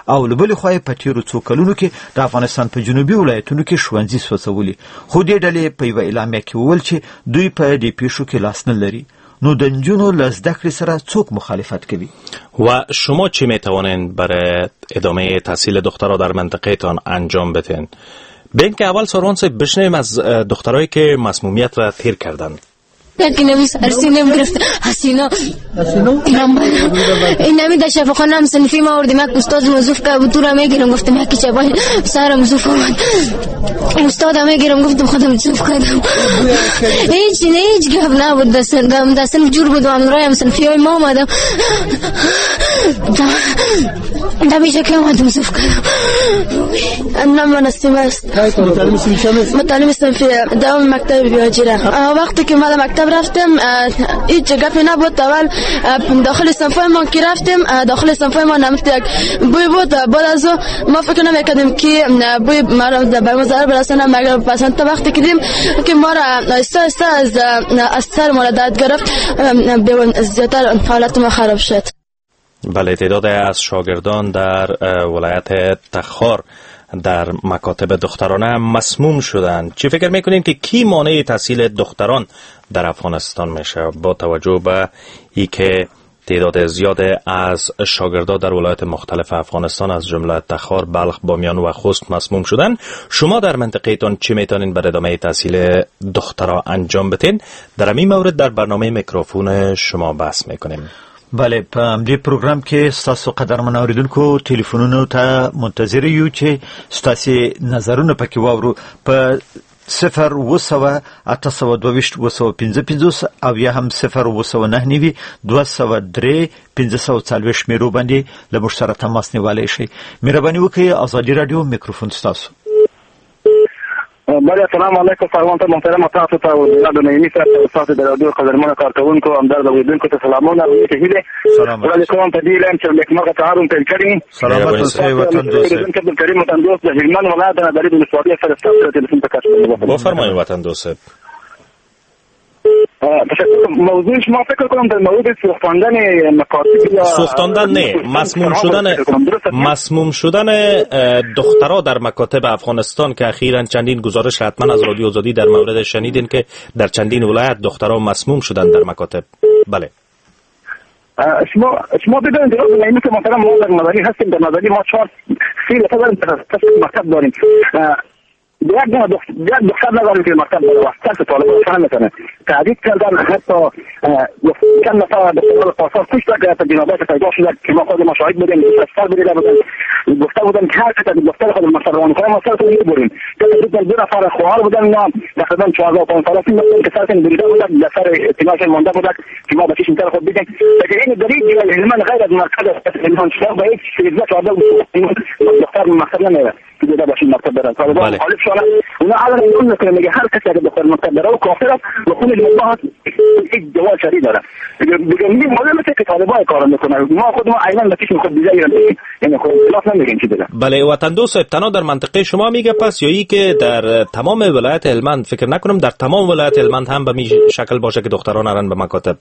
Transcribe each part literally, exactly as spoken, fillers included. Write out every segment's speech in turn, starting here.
او له بلې خوا په تیرو څو کلونو کې د افغانستان په جنوبي ولایتونو کې ښوونځي سوځولي، خو دې ډلې په یوه اعلامیه کې وویل چې دوی په دې پیښو کې لاس نه لري. نو د نجونو له زده کړې سره څوک مخالفت کوي؟ و شما چی میتوانین برای ادامه تحصیل دخترها در منطقه تان انجام بدین؟ بین که اول سروان صاحب بشنویم از دخترایی که مسمومیت را تیر کردن. یکی نمی سرسینم گرفت حسینا این نمی در شفاخانه هم سنفی ما آوردیم، یک استاد موظوف که بود تو را میگیرم، گفتم یکی چبای سر موظوف آمد، استاد هم میگیرم، گفتم خودم موظوف کردم. هیچ نه هیچ گفت نبود، دستم دستم جور بود و امرای هم سنفی های ما آمدم دمیشه که آمد موظوف کردم. انم من استیم است مطالب سنفی دوام مکتب بیاجیره. وقتی که من مکتب رفتم هیچ گپی نبود. اول داخل صنفای ما که رفتیم، داخل صنفای ما نمت یک بوی بود. بعد از ما فکر نمیکردیم که بوی ما را به مزار برسانه، مگر پس تا وقتی که دیدیم که ما را آهسته آهسته از از سر ما را داد گرفت، زیادتر حالت ما خراب شد. بله، تعداد از شاگردان در ولایت تخار در مکاتب دخترانه مسموم شدند. چی فکر میکنین که کی مانع تحصیل دختران در افغانستان میشه با توجه به ای که تعداد زیاد از شاگردان در ولایت مختلف افغانستان از جمله تخار، بلخ، بامیان و خوست مسموم شدن؟ شما در منطقه تان چی میتونین برای ادامه تحصیل دخترها انجام بدین؟ در این مورد در برنامه میکروفون شما بحث میکنیم. بله، په دې پروګرام کې ستاسو قدرمن اوریدونکو ټلیفونونو ته منتظر یو چې ستاسو نظرونه پکې واورو په صفر وسوه اته سوه دوه وسوه پنځه پنځوس او یا هم صفر وسوه نه نوي دوه سوه درې پنځه سوه څلوېښت میرو باندې له موږ سره تماس نیولی شئ. مهرباني وکړئ. ازادي راډیو میکروفون ستاسو. بله، السلام علیکم. سلام ته محترم تاسو ته او د نعیمي سره تاسو د رادیو قدرمنو کارکونکو همدارد اوریدونکو ته سلامونه او هیله. وړاندې کوم په دې لایم چې لیکمغه تعارف پیل کړی. سلامات اوسئ وطن دوست. د کریم وطن دوست د هلمند ولایت نه د ولسوالۍ سره تاسو تلیفون ته کاټ. بفرمایید وطن دوست. موضوع شما فکر کنم در مورد سوختاندن مکاتب یا سوختاندن نه، مسموم شدن مسموم شدن دخترها در مکاتب افغانستان که اخیراً چندین گزارش حتما از رادیو آزادی در مورد شنیدین که در چندین ولایت دخترها مسموم شدن در مکاتب. بله، شما شما بدونید در اینکه مثلا ما در مداری هستیم، در مداری ما چهار سیل تا مکتب داریم. یک دختر نداریم که مکتب داره واسطه طالبان فهم میکنه تعدید کردن، حتی چند نفر دختران پاسار کشته که حتی جنابات پیدا شده که ما خود ما شاهد بودیم، دستر بریده بودن، گفته بودن که هر کسی دختر خود مکتب روان کنه ما سرتون میبریم. تقریبا دو نفر خواهر بودن، اینا تقریبا چهارده و پانزده سال بودن که سرتون بریده بودن، دستر اطلاعش مانده بودن که ما به چشم تر خود دیدیم. اگر این دلیل هلمند غیر از مرکز هلمند شما به هیچ سیزده چهارده دختر مکتب نمیره که دیده باشین مکتب برن. طالبان مخالف شدن. اونا الان میگن که میگه هر کسی که دختر مکتب داره و کافر است و خون المطبوعات یک جواب شدید داره. دیگه میگه معلومه که طالبان کار میکنه. ما خود ما عیناً به چشم خود دیده میگیم، یعنی خود خلاف نمیگیم چی دیگه. بله، وطن دوست صاحب، تنها در منطقه شما میگه پس یا ای که در تمام ولایت هلمند؟ فکر نکنم در تمام ولایت هلمند هم به می شکل باشه که دختران نرن به مکاتب.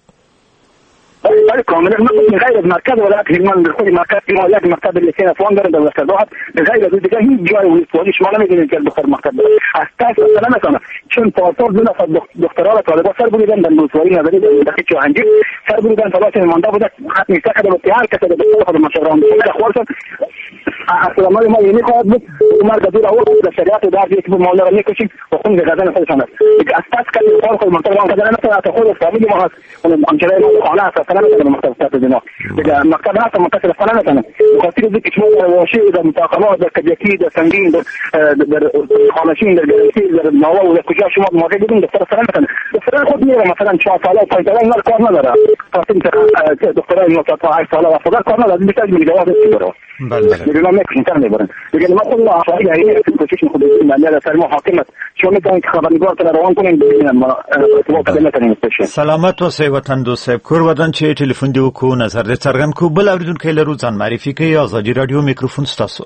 بله کاملا. من غیر از مرکز ولایت هلمند در خود مرکز ما یک مکتب لیسین افغان داره در وسطات، غیر از دیگه هیچ جای ولسوالی شما نمی‌بینید که دختر مکتب داره. اساس اصلا نمی‌کنه، چون پاسار دو نفر دخترها را طالبان سر بریدن در ولسوالی نظری در چاهنجی سر بریدن، تلاش مانده بوده حتمی سکه به هر کسی دختر خود مشوران می‌کنه خالص اصلا ما یعنی خواهد بود مرد دور اول در شریعت و در یک بود مولا را میکشیم و خون غزن خودشان است. دیگه اساس که خود خود منطقه آن غزن نمی‌کنه، تا خود فامیل ما هست اون همچنان خانه است اصلا نمی‌کنه مکتب سطح دینا. دیگه مکتب هست متصل فعلا نمی‌کنه. خاطر اینکه شما واشی در مطاقمات در کجکی در سنگین در در خانشین در گرسی در نوا و در کجا شما موقع دیدین دختر فعلا نمی‌کنه. دختر خود میره مثلا چهار ساله و پنج ساله اینا کار نداره. خاطر اینکه دخترای ما تا هشت ساله و فقط کار نداره، بیشتر میگه جواز میگیره. بله بله. میکنیم کار میبرن. دیگه ما خود افعال هایی که کوشش خود مالی در ما حاکمت شما میتونید خبرنگار تر روان کنین ببینن ما تو کدام کنیم استش. سلامت و سی وطن دوست کور ودان چې ټلیفون دی وکړو نظر دې څرګند کو بل اوریدونکو لرو ځان معرفي کوي. ازادي رادیو میکروفون ستاسو.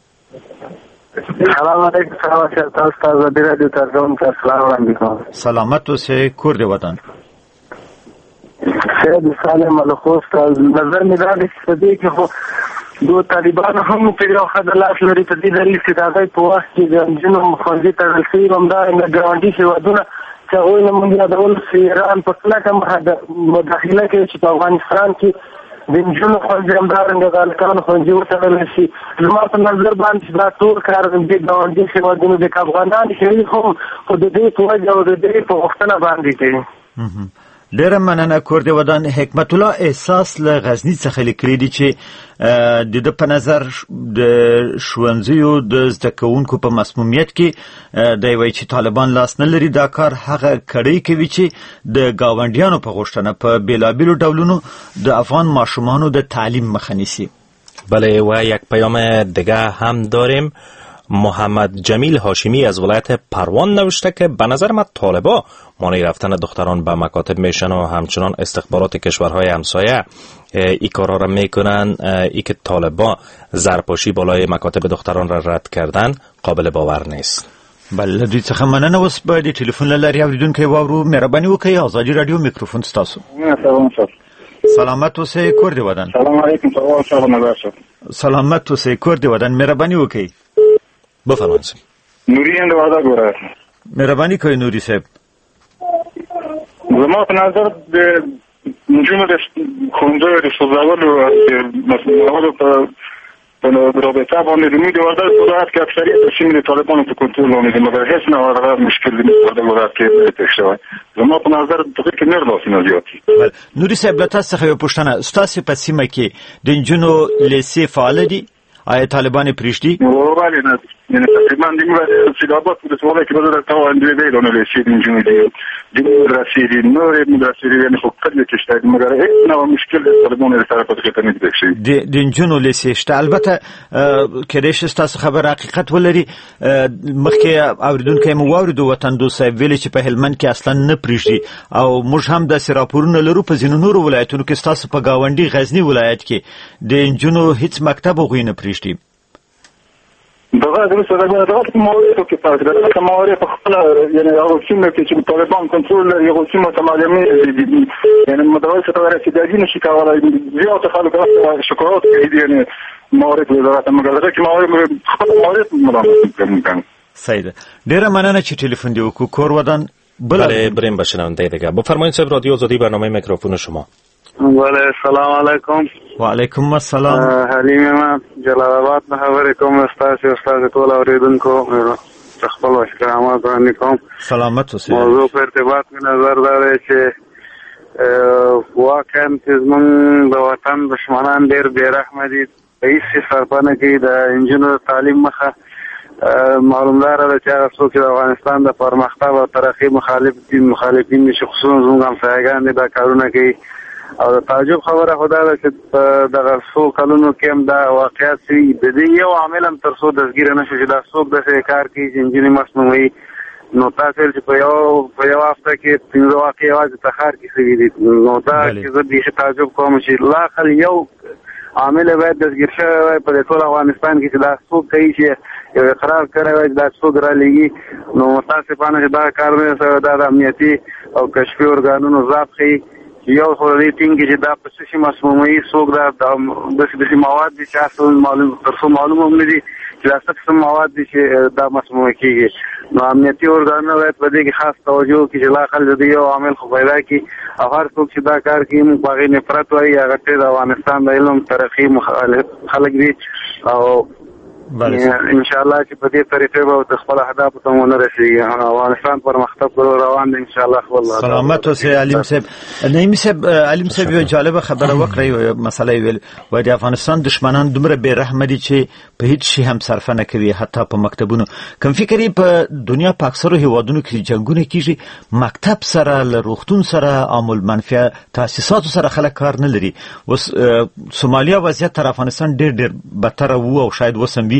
سلام علیکم. سلام تاسو ته ازادي رادیو ترجمه ته سلام علیکم. سلامت و سی کور دی ودان. سید سالم الخوست از نظر میدادی سدی که خو دو طالبان هم په یو حد لاس لري په دې دلیل چې دا په وخت کې د جنوب خوندي تړل شوي همدارنګه ګاونډي هېوادونه چې هغوی نه موږ یادول چې ایران په کلکه مداخله کوي چې په افغانستان کې د نجونو ښوونځي همدارنګه د هلکانو ښوونځي وتړلی شي. زما په نظر باندې دا ټول کار د دې ګاونډي هېوادونو د افغانان کوي هم خو د دې په وجه او د دې په غوښتنه باندې کوي. ډیره مننه. کور د ودان حکمت الله احساس له غزني څخه لیکلي دي چې د ده په نظر د ښوونځیو د زده کوونکو په مسمومیت کې دی وایي چې طالبان لاس نه لري. دا کار هغه کړی کوي چې د ګاونډیانو په غوښتنه په بېلابېلو ډولونو د افغان ماشومانو د تعلیم مخه نیسي. بله و یک پیام دیگه هم داریم. محمد جمیل هاشمی از ولایت پروان نوشته که به نظر من طالبا مانع رفتن دختران به مکاتب میشن و همچنان استخبارات کشورهای همسایه ای کارا را میکنن. ای که طالبا زرپاشی بالای مکاتب دختران را رد کردن قابل باور نیست. بله دوی څخه مننه. اوس به د ټلیفون له لارې اورېدونکی واورو. مهرباني وکړئ ازادي راډیو میکروفون ستاسو. سلامت اوسئ کور دی ودان. سلام علیکم سلام شب نظر شد. سلامت اوسئ کور دی ودان. مهرباني وکړئ. بفرمایید. نوری اند وعده ګوره. مهرباني کوئ نوري صاحب. زما په نظر د نجونو د ښوونځیو د سوځولو مسؤلینو په په رابطه باندې د ملي وزارت وزارت کې اکثریت د سیمې د طالبانو په کنټرول باندې د مګر هیڅ نه ورغه مشکل دی په وزارت کې پېښ شوی. زما په نظر د فکر نه راځي نه زیات. نوري صاحب له تاسو څخه یو پوښتنه. ستاسو په سیمه کې د نجونو لیسې فعال دي؟ آیا طالبان پریشتي؟ ولی نه. یعنی تقریبا دیگه سیدابات بود سوالی که بذاره تا اندوی بیدانه لیسید اینجوری دیگه دیگه مدرسیدی نور مدرسیدی یعنی خب قدر کشتاید مگر این نوع مشکل طالبان در طرف خیلی نید بکشید د انجونو لیسیشته. البته کدیش استاسو خبر حقیقت ولري. مخکې اوریدونکو مو واوریدو وطن دوست ویلي چې په هلمند کې اصلا نه پریشتي او موږ هم د راپورونه لرو په ځینو نورو ولایتونو کې استاسو په گاونډي غزنی ولایت کې د انجونو هیڅ مکتب غوښنه نه پریشتي. دغه د څه دغه دغه موارد کې فرق دی. دغه موارد په خپل یعنی هغه څومره چې طالبان کنټرول لري هغه څومره تعلیمي یعنی مدرسې ته رسیدګي نشي کولای. زیات خلک راځي شکایت کوي یعنی موارد وزارت مګر دغه موارد خپل موارد ملامت کوي. سید ډیره مننه چې ټلیفون دی وکړو. کور ودان. بله بریم بشنونده دیگه. بفرمایید صاحب رادیو آزادی برنامه میکروفون شما. بله سلام علیکم. و علیکم السلام. حلیم من جلال آباد نه خبرې کوم. استاد استاد ټول اوریدونکو خپل احترامات وړاندې کوم. سلامت اوسئ. موضوع په ارتباط مې نظر دا دی چې واقعا چې زموږ د وطن دشمنان ډېر بې رحمه دي. هېڅ صرفه نه کوي د نجونو تعلیم مخه. معلوم داره ده چې هغه څوک چې د افغانستان د پرمختګ او ترقي مخالف دي مخالفین دي چې خصوصا زموږ همسایګان دي دا کارونه کوي. او د تعجب خبره خو دا ده چې دغه څو کلونو کې هم دا واقعیت شوي. د دې یو عامل هم تر څو دستګیره نه شو چې دا څوک داسې کار کوي چې نجونې مسموموي. نو تاسو چې په یو په یو هفته کې پنځه واقعې یوازې تخار کې شوي دي. نو دا چې زه بیخي تعجب کوم چې لا اقل یو عامل باید دستګیر شوی وای په ټول افغانستان کې چې دا څوک کوي چې یو اقرار کړی وای چې دا څوک رالېږي. نو متاسفانه چې دا کار نه شوی. دا د امنیتي او کشفي ارګانونو ضعف ښیي. یو خو دې ټینګي چې دا په څه شي مسموموي څوک دا داسې داسې مواد دي چې اصل معلوم تر څو معلومه هم نه دي چې دا څه قسم مواد دي چې دا مسمومه کېږي. نو امنیتي ارګانونه باید په دې کې خاص توجه وکړي چې لا اقل د دې یو عامل خو پیدا کړي او هر څوک چې دا کار کوي موږ په هغې نفرت وایي. هغه ټول د افغانستان د علم ترقي مخالف خلک دي او ان شاء الله چې په دې طریقې به د خپل اهدافو ته ورسېږي. افغانستان پرمختګ کولو روان دی ان شاء الله. والله سلامت اوسئ علیم صاحب. نعیم صاحب علیم صاحب یو جالب خبره وکړه. یو مسله ویل وای د افغانستان دشمنان دومره بې رحمه دي چې په هیڅ شي هم صرفه نه کوي حتی په مکتبونو. کوم فکر یې په دنیا په اکثرو هیوادونو کې جنګونه کیږي مکتب سره له روغتون سره عامل منفعه تاسیساتو سره خلک کار نه لري. اوس سومالیا وضعیت تر افغانستان ډېر ډېر بدتر وو او شاید اوس هم وي.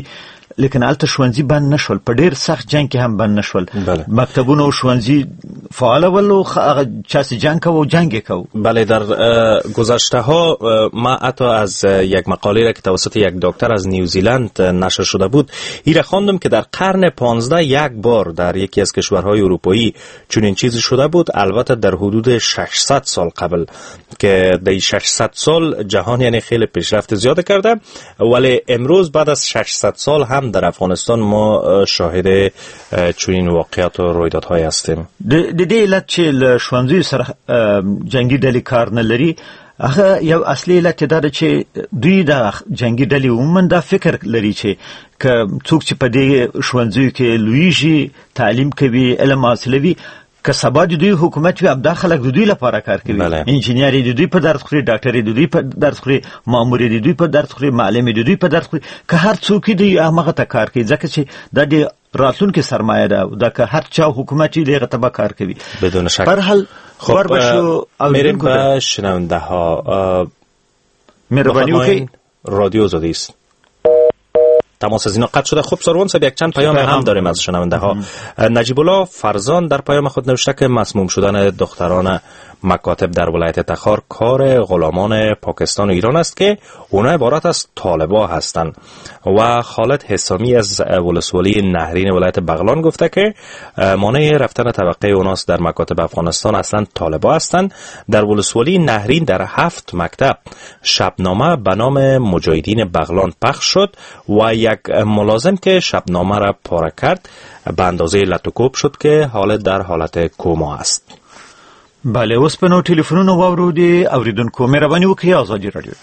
لیکن البته ښوونځي بند نشول، په ډیر سخت جنگ کې هم بند نشول. بله. مکتبونه او ښوونځي فعال ول او هغه چاسی جنگ کو جنگ کو. بله، در گذشته ها ما حتی از یک مقاله را که توسط یک دکتر از نیوزیلند نشر شده بود این را خواندم که در قرن پانزده یک بار در یکی از کشورهای اروپایی چنین چیزی شده بود، البته در حدود ششصد سال قبل، که در ششصد سال جهان یعنی خیلی پیشرفت زیاد کرده، ولی امروز بعد از ششصد سال هم در افغانستان ما شاهد چنین واقعات و رویدادهای هستیم. د دې علت چې له ښوونځیو سره جنگي ډلې کار نه لري، هغه یو اصلي علت دا ده چې دوی د جنگي ډلې عموما دا فکر لري چې که څوک چې په دې ښوونځیو کې لویږي، تعلیم کوي، علم حاصلوي، که سبا د دوی حکومت وي، ابدا خلک د دوی لپاره کار کوي. انجینیر د دوی په درس خوري، ډاکټر د دوی په درس خوري، مامور د دوی په درس خوري، معلم د دوی په درس خوري، که هر څوک دی هغه ته کار کوي، ځکه چې دا د راتلونکي سرمایه ده، دا که هر چا حکومت یې دغه ته کار کوي بدون شک. پر حال خب میریم به شنونده ها. مهربانی وکړئ، رادیو آزادی است. تماس از اینا قطع شده. خب سروان صاحب، یک چند پیام هم داریم از شنونده ها. نجیب الله فرزان در پیام خود نوشته که مسموم شدن دختران مکاتب در ولایت تخار کار غلامان پاکستان و ایران است که اونا عبارت از طالبا هستند. و خالد حسامی از ولسوالی نهرین ولایت بغلان گفته که مانع رفتن طبقه اوناست در مکاتب افغانستان اصلا طالبا هستند. در ولسوالی نهرین در هفت مکتب شبنامه به نام مجاهدین بغلان پخش شد و یک ملازم که شبنامه را پاره کرد به اندازه لتوکوب شد که حال در حالت کوما است. بله، اوس په نو ټلیفونونو واورو دي اوریدونکو. مهرباني وکړئ، آزادي رادیو.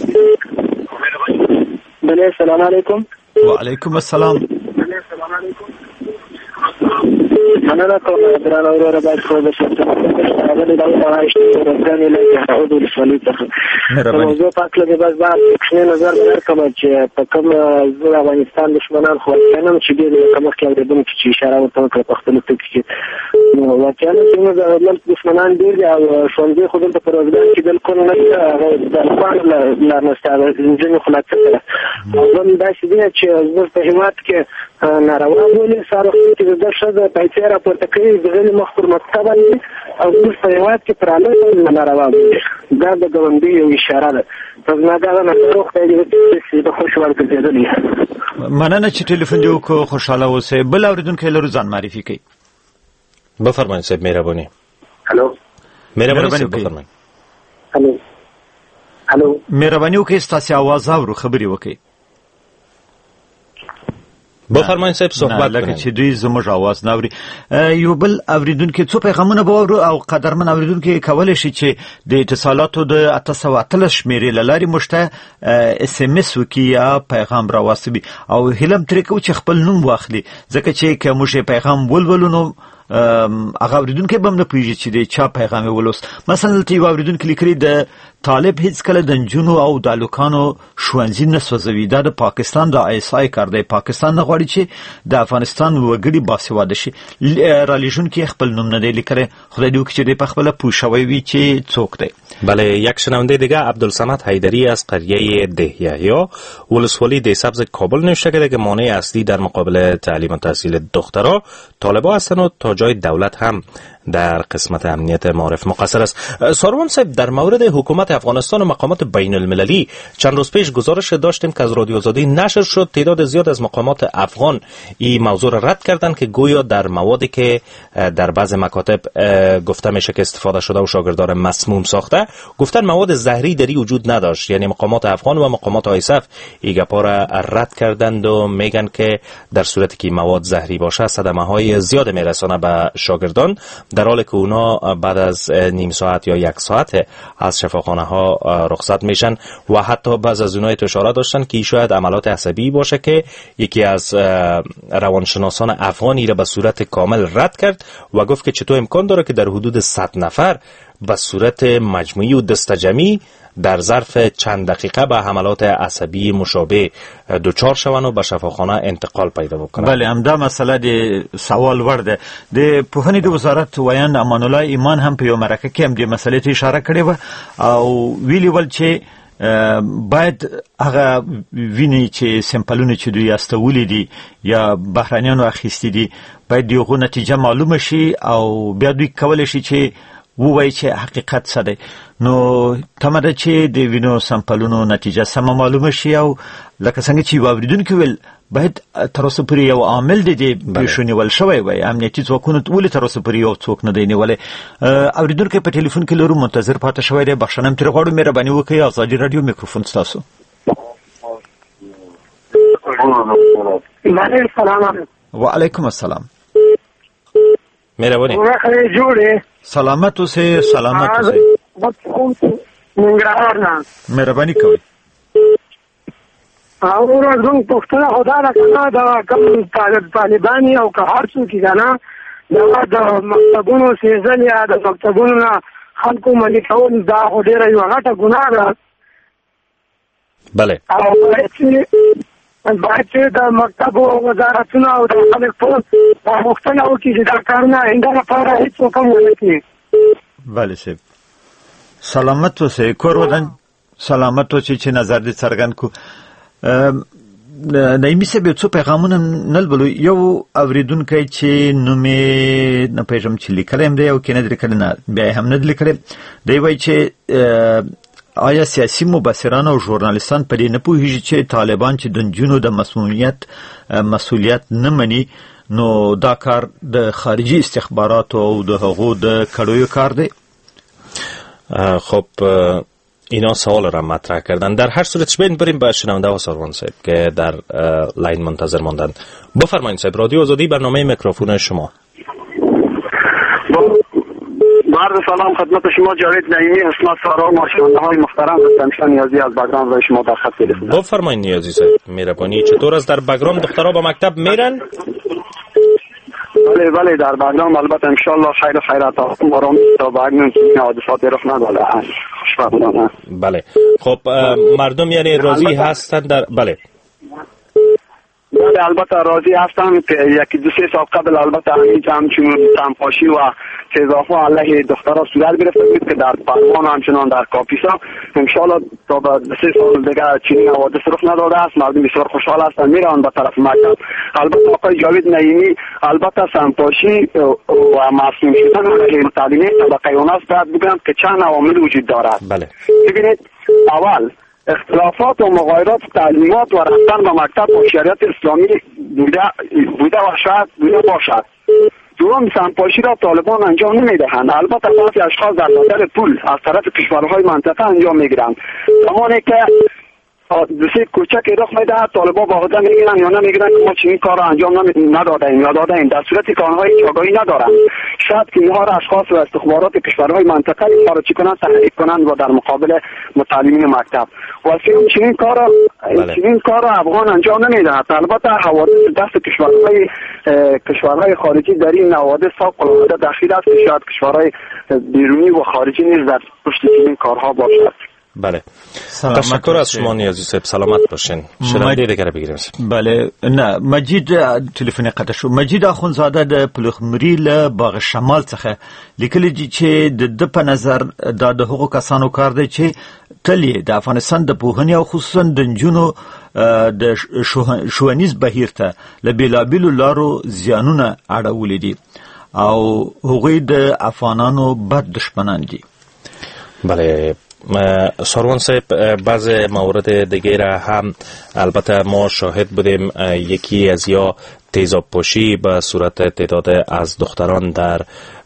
بله، السلام علیکم. وعلیکم السلام. مننه کوم درانه وروره، باید خو به شرط هغه د دغه اشتراکي له تعهد ولسوالۍ څخه موضوع په اړه به بس بعد کوم نظر ورکوم چې په کوم د افغانستان دشمنان خو کنه چې ډېر کوم کې اوریدونکو چې اشاره ورته وکړه په خپل ټکی کې نو واقعا چې د دشمنان ډېر او څنګه خو د پروګرام کې بالکل نه د افغان لا نستعمل انجن خلاص کړه. موږ دا چې چې په همت کې ناروا ولې سره چې د شذ پیسې راپورته کوي د مخور مکتبه او د سیوات کې پراله ناروا دا د ګوندې یو اشاره ده. په ناګه نه روخ ته دې د خوشوال کېدلې. مننه چې ټلیفون دی وکړو، خوشاله اوسئ. بل اوریدونکو لرو ځان معرفي کړئ. بفرمایئ صاحب، مهرباني. هلو، مهرباني صاحب بفرمایئ. هلو هلو، مهرباني وکړئ، ستاسو आवाज اورو، خبري وکړئ. بفرمایئ صاحب، صحبت لکه چې دوی زموږ आवाज نه اوري. یو بل اوریدونکو څو پیغامونه به اورو او قدرمن اوریدونکو کولای شي چې د اتصالاتو د اته سوه اتلس شمیرې لاري مشته اس ام اس وکي یا پیغام راوستي او هلم ترې کو چې خپل نوم واخلي، ځکه چې کوم شي پیغام ولولونو هغه اوریدونکو به نه پیږي چې د چا پیغام ولوس. مثلا تی اوریدونکو لیکري د طالب هیڅ کله د جنونو او د الوکانو ښوونځي نه سوځوي، دا د پاکستان د آی اس آی کار دی. پاکستان نه غواړي چې د افغانستان وګړي باسواده شي. رالیژون کې خپل نوم نه دی لیکره، خدای دې وکړي چې په خپل پوښوي وي چې څوک دی. بله، یک شنونده دیگه عبدالصمد حیدری از قریه دهیحیا ولسوالی ده سبز کابل نوشته کرده که مانع اصلی در مقابل تعلیم و تحصیل دخترها طالبا هستن و تا جای دولت هم در قسمت امنیت معارف مقصر است. ساروان صاحب، در مورد حکومت افغانستان و مقامات بین المللی چند روز پیش گزارش داشتیم که از رادیو آزادی نشر شد. تعداد زیاد از مقامات افغان این موضوع را رد کردند که گویا در موادی که در بعض مکاتب گفته میشه که استفاده شده و شاگردان مسموم ساخته، گفتن مواد زهری دری وجود نداشت. یعنی مقامات افغان و مقامات آیسف این گپا را رد کردند و میگن که در صورتی که مواد زهری باشه صدمه های زیاد میرسانه به شاگردان، در حالی که اونا بعد از نیم ساعت یا یک ساعت از شفاخانه ها رخصت میشن. و حتی بعض از اونها اشاره داشتن که شاید عملات عصبی باشه که یکی از روانشناسان افغانی را به صورت کامل رد کرد و گفت که چطور امکان داره که در حدود صد نفر به صورت مجموعی و دستجمعی در ظرف چند دقیقه به حملات عصبی مشابه دوچار شون و به شفاخانه انتقال پیدا بکنن. بله، همدا مسئله د سوال ورده. د پوهنې د وزارت ویاند امان الله ایمان هم په یو مرکه کې هم د مسئلې ته اشاره کړې و او ویلي ول چې باید هغه ویني چې سمپلونه چې دوی استولې دي یا بهرانيانو اخیستي دي باید دغه نتیجه معلومه شي او بیا دوی کولای شي چې ووایي چې حقیقت څه دی. نو تمره چې د وینو سمپلونو نتیجه سم معلومه شي او لکه څنګه چې واوریدونکو ویل باید تر اوسه پورې یو عامل دی د شونیول شوی وي امنیتي ځواکونو ولې تر اوسه پورې یو څوک نه دی نیولې. اوریدونکو په ټلیفون کې لرو منتظر پاتې شوی دی. بخښنه تر غواړو مهرباني وکړئ. ازادي رادیو میکروفون تاسو. وعلیکم السلام. مهرباني. ورخه جوړه. سلامت اوسه. سلامت اوسه. مهرباني کوئ. او ورځم پښتنه خدا راکنه دا کوم طالبانی او که هر څوک کنه دا د مکتبونو سیزن یا د مکتبونو نه خلکو منې کول دا ډیره یو غټه ګناه ده. بله. او باید چې د مکتب او وزارتونه او د خلک ټول پوښتنه وکړي چې دا کارونه آینده لپاره هېڅوک هم ونه کړي. بله صاحب. سلامت اوسئ. کور ودان سلامت اوسئ چې نظر دې څرګند کو. نایمي صاحب یو څو پیغامونه نلبلو. یو اوریدونکی چې نومې نه پېژنم چې لیکلی هم دی او که نه دی لیکلی نه بیا هم نه دی لیکلی. دی وایي چې آیا سیاسي مبصران او ژورنالیستان په دې نه پوهېږي چې طالبان چې د نجونو د مسمومیت مسؤلیت نه مني نو دا کار د خارجي استخباراتو او د هغو د کړیو کار دی؟ خب اینا سوال را مطرح کردن. در هر صورت شبین بریم به شنونده و سروان صاحب که در لاین منتظر ماندند. بفرمایید صاحب. رادیو آزادی برنامه میکروفون شما. عرض سلام خدمت شما جاوید نعیمی حسنات سارا ماشیننده های محترم هستم. نیازی از بگرام و شما در خط گرفتم. بفرمایید نیازی صاحب. مهربانی. چطور از در بگرام دخترها به مکتب میرن؟ بله بله در بگرام البته ان شاء الله خیر خیرات آرام تا بگرام حادثات رخ نداده است. خوشبختانه. بله. خب مردم یعنی راضی هستند در بله. بله البته راضی هستم که یکی دو سه سال قبل البته همچنین تنفاشی و تظاهرات علیه دخترها صورت گرفته بود که در پروان همچنان در کاپیسا ان شاء الله تا بعد سه سال دیگه چنین حوادث رخ نداده است. مردم بسیار خوشحال هستند میرن به طرف مکتب. البته آقای جاوید نعیمی البته تنفاشی و معصوم شدن علیه تعلیمی طبقه اوناس باید بگم که چند عوامل وجود دارد. بله. ببینید اول اختلافات و مغایرات تعلیمات و رفتن به مکتب و شریعت اسلامی بوده بوده و شاید بوده باشد. دوم سمپاشی را طالبان انجام نمیدهند. البته بعضی اشخاص در بدل پول از طرف کشورهای منطقه انجام میگیرند. زمانی که دو سه کوچک رخ میدهد طالبان واقعا میگیرن یا نمیگیرن که ما چنین کار را انجام ندادیم یا دادیم در صورتی که آنها هیچ آگاهی ندارند. شاید که اینها را اشخاص و استخبارات کشورهای منطقه خارجی کنند تحریک کنند و در مقابل متعلمین مکتب و سوم چنین کار را چنین کار را افغان انجام نمیدهد. البته حوادث دست کشورهای کشورهای خارجی در این حوادث فوق العاده دخیل است. شاید کشورهای بیرونی و خارجی نیز در پشت چنین کارها باشد. بله. تشکر از شما نیازی صاحب. سلامت باشین. شنونده دیگر بگیریم. بله. نه مجید تلفن قطع شو. مجید اخونزاده د پلخمری له باغ شمال څخه لیکلی چې د په نظر د هغو کسانو کار دی چې تل د افغانستان د پوهنې او خصوصا د نجونو د ښوونیز بهیر ته له بېلابېلو لارو زیانونه اړولي دي او هغوی د افغانانو بد دشمنان دي. بله. سروان صاحب بعض موارد دیگه را هم البته ما شاهد بودیم. یکی از یا تیزاب پاشی به صورت تعداد از دختران در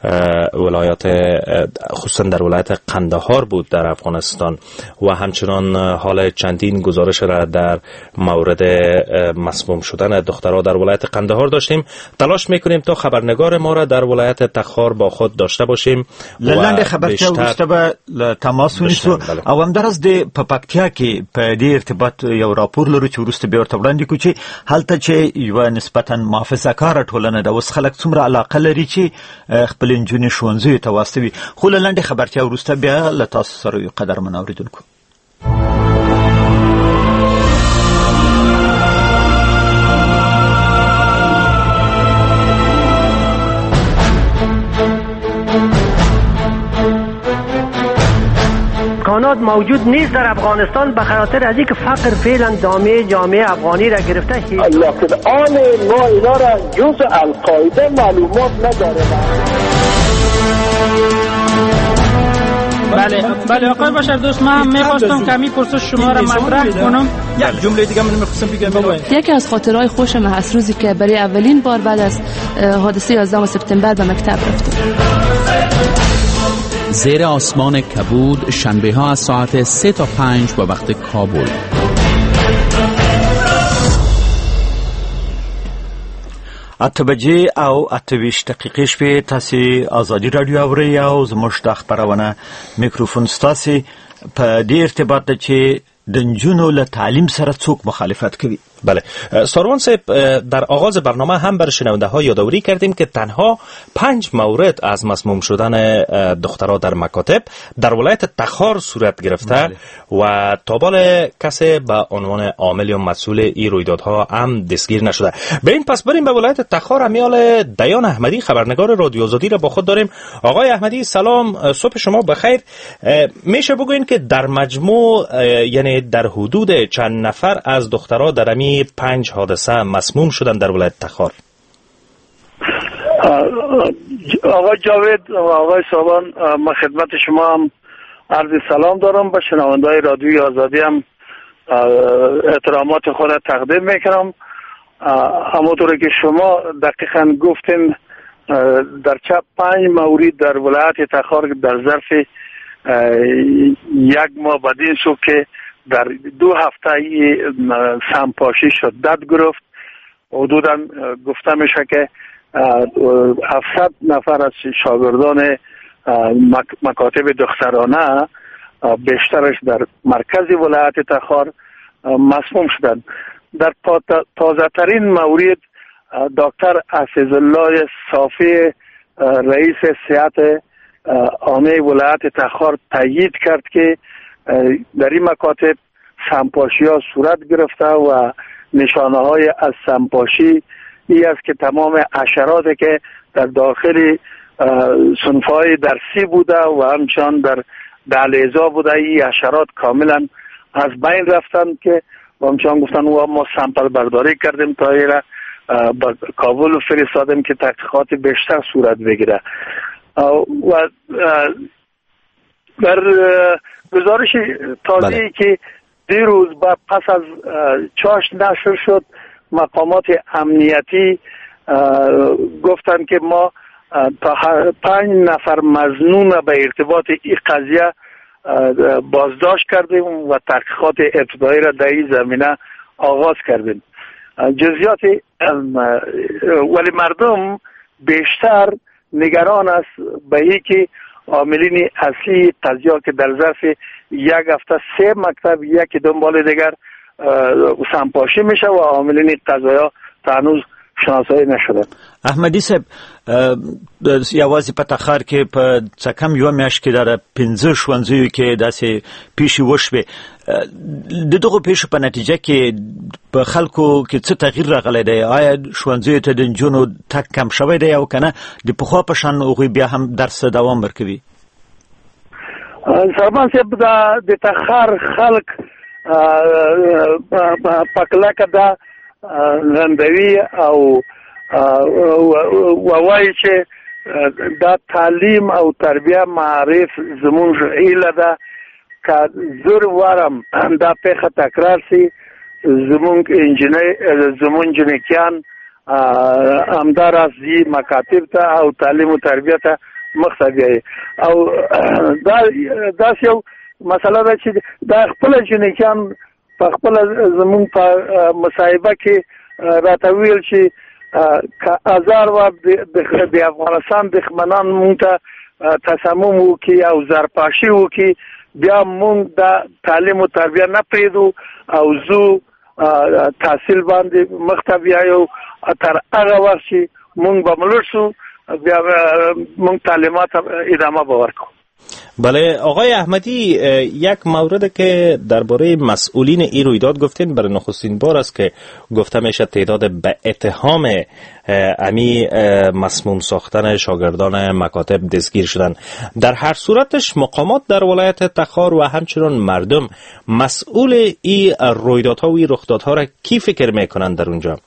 ولایت خصوصا در ولایت قندهار بود در افغانستان و همچنان حال چندین گزارش را در مورد مسموم شدن دخترها در ولایت قندهار داشتیم. تلاش میکنیم تا خبرنگار ما را در ولایت تخار با خود داشته باشیم. لاندې خبرتیا وروسته به تماس ونیسو او همدارس د پپکتیا کې په دې ارتباط یو راپور لرو چې وروسته به ورته وړاندې کړو چې هلته چې یو نسبتا محافظه‌کاره ټولنه ده اوس خلک څومره علاقه لري چې خپل نجونې ښوونځیو ته واستوي. خو له لنډې خبرتیا وروسته بیا له تاسو سره یو قدرمن اورېدونکو. امکانات موجود نیست در افغانستان به خاطر از اینکه فقر فعلا دامه جامعه افغانی را گرفته. لکن آن ما اینا را جز القاعده معلومات نداره. بله بله آقای بشر دوست، من هم می‌خواستم کمی پرسش شما را مطرح کنم. یک جمله دیگه من می‌خواستم بگم. یکی از خاطرهای خوش من از روزی که برای اولین بار بعد از حادثه یازدهم سپتامبر به مکتب رفتم. زیر آسمان کبود شنبه ها از ساعت سه تا پنج به وقت کابل. اته بجې او اته ویشت دقیقې شپې تاسې ازادي راډیو اورئ او زموږ د خپرونه میکروفون ستاسې په دې ارتباط ده چې د نجونو له تعلیم سره څوک مخالفت کوي. بله ساروان صاحب، در آغاز برنامه هم بر شنونده ها یادآوری کردیم که تنها پنج مورد از مسموم شدن دخترها در مکاتب در ولایت تخار صورت گرفته. بله. و تا بال کسی به عنوان عامل یا مسئول این رویدادها هم دستگیر نشده. به این پس بریم به ولایت تخار. امیال دیان احمدی خبرنگار رادیو آزادی را با خود داریم. آقای احمدی سلام، صبح شما بخیر. میشه بگوین که در مجموع یعنی در حدود چند نفر از دخترها در امی پنج حادثه مسموم شدن در ولایت تخار؟ آقای جاوید و آقای صابان، من خدمت شما هم عرض سلام دارم. به شنونده‌های رادیوی آزادی هم احترامات خود تقدیم میکنم. همونطور که شما دقیقاً گفتین، در چه پنج مورد در ولایت تخار در ظرف یک ماه بدین شد که در دو هفته سمپاشی شدت گرفت. حدوداً گفته میشه که هفتصد نفر از شاگردان مکاتب دخترانه، بیشترش در مرکز ولایت تخار، مسموم شدند. در تازه ترین مورد دکتر عزیزالله صافی رئیس صحت عامه ولایت تخار تایید کرد که در این مکاتب سمپاشی ها صورت گرفته و نشانه های از سمپاشی ای است که تمام حشراتی که در داخل صنف های درسی بوده و همچنان در دهلیزها بوده، این حشرات کاملا از بین رفتند که و همچنان گفتن و ما سمپل برداری کردیم تا ایره با کابل فرستادیم که تحقیقات بیشتر صورت بگیره. و در گزارش تازه‌ای بله. که دیروز با پس از چاشت نشر شد، مقامات امنیتی گفتن که ما تا پنج نفر مظنون به ارتباط این قضیه بازداشت کردیم و تحقیقات ابتدایی را در این زمینه آغاز کردیم. جزئیات ولی مردم بیشتر نگران است به این که عاملین اصلی قضیه که در ظرف یک هفته سه مکتب یکی دنبال دیگر سمپاشی میشه و عاملین قضایا تا هنوز شناسایی نشدن. احمدی صاحب، یوازې په تخار کې په څه کم یوه میاشت کې در پنځه ښوونځیو کې داسې پیښې وشوې. د دغو پیښو په نتیجه کې په خلکو کې څه تغییر راغلی دی؟ آیا ښوونځیو ته د نجونو تګ کم شوی دی او که نه د پخوا په شان هغوی بیا هم درس دوام ورکوي؟ سرمان صاحب، د تخار خلک په کلکه دا غندوي او ووایي چې دا تعلیم او تربیه معرف زمونږ هیله ده که زر وارم دا پیښه تکرار سي، زمونږ انجینر زمونږ جنکیان همدا راځي مکاتب ته او تعلیم او تربیه ته مخ ته بیایي. او دا داسې یو مسله ده چې دا خپله جنکیان په خپله زمونږ په مصاحبه کې راته ویل چې که هزار وار د افغانستان دښمنان مونږ ته تصمیم وکړي او زرپاشي وکړي، بیا مونږ د تعلیم او تربیه نه پرېږدو او زو تحصیل باندې مخ ته بیایو. تر هغه وخت چې مونږ به مړه شو بیا مونږ تعلیمات ادامه به ورکړو. بله آقای احمدی، یک مورد که درباره مسئولین این رویداد گفتین برای نخستین بار است که گفته میشه تعداد به اتهام امی مسموم ساختن شاگردان مکاتب دستگیر شدن. در هر صورتش مقامات در ولایت تخار و همچنین مردم مسئول این رویدادها و این رخدادها را کی فکر میکنند در اونجا؟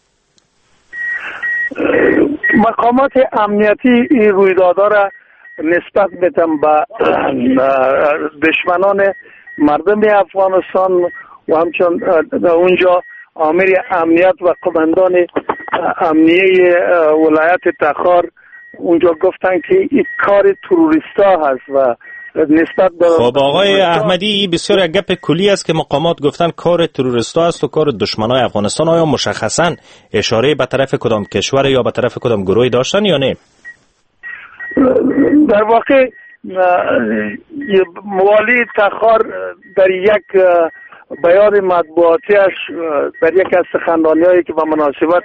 مقامات امنیتی این رویدادها را نسبت بدم به دشمنان مردم افغانستان و همچنین اونجا آمر امنیت و قماندان امنیه ولایت تخار اونجا گفتن که این کار تروریستا هست و نسبت به خب آقای احمدی بسیار یک گپ کلی است که مقامات گفتن کار تروریستا است و کار دشمنای افغانستان. آیا مشخصا اشاره به طرف کدام کشور یا به طرف کدام گروهی داشتن یا نه؟ در واقع موالی تخار در یک بیان مطبوعاتیش در یک از سخنرانی‌هایی که به مناسبت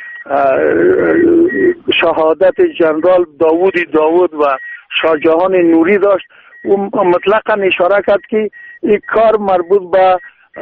شهادت جنرال داوودی داوود و شاهجهان نوری داشت، او مطلقاً اشاره کرد که این کار مربوط به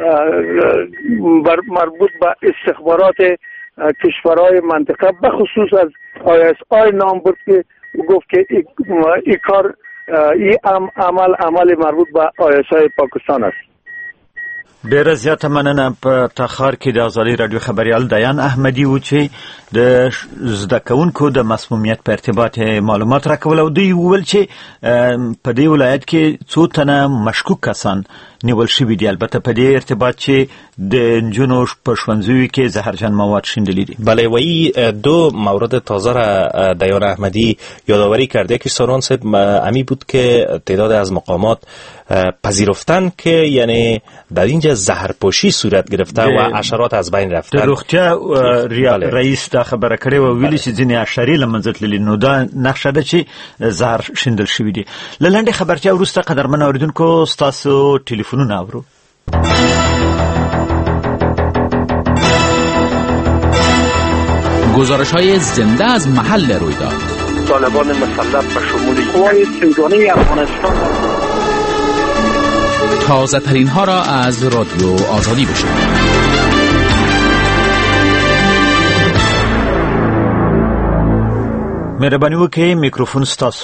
مربوط به استخبارات کشورهای منطقه به خصوص از آی اس آی نام برد که گفت که این کار این عمل عمل مربوط به آی اس آی پاکستان است. ډیره زیاته مننه. په تخار کې د ازادي رادیو خبريال دیان احمدي و چې د زده کوونکو د مسمومیت په ارتباط معلومات راکول او دوی وویل چې په دې ولایت کې څو تنه مشکوک کسان نیول شوي دي، البته په دې ارتباط چې د نجونو په ښوونځیو کې زهرجن مواد شیندلي دي. بله و این دو مورد تازه را دیان احمدی یادآوری کرده که ساران صاحب امی بود که تعداد از مقامات پذیرفتن که یعنی در اینجا زهرپوشی صورت گرفته و حشرات از بین رفتن. د روغتیا رئیس دا خبره کړې و، ویلي چې ځینې حشرې له منځه تللي، نو دا نقشه ده چې زهر شیندل شوي دي. له لنډې خبرچې وروسته قدرمن اورېدونکو ستاسو ټلیفونونه اورو. گزارش های زنده از محل رویداد. طالبان مسلط به شمول قوای سنگانی افغانستان. تازه ترین ها را از رادیو آزادی بشنوید. مهربانی وکړئ، میکروفون ستاسو.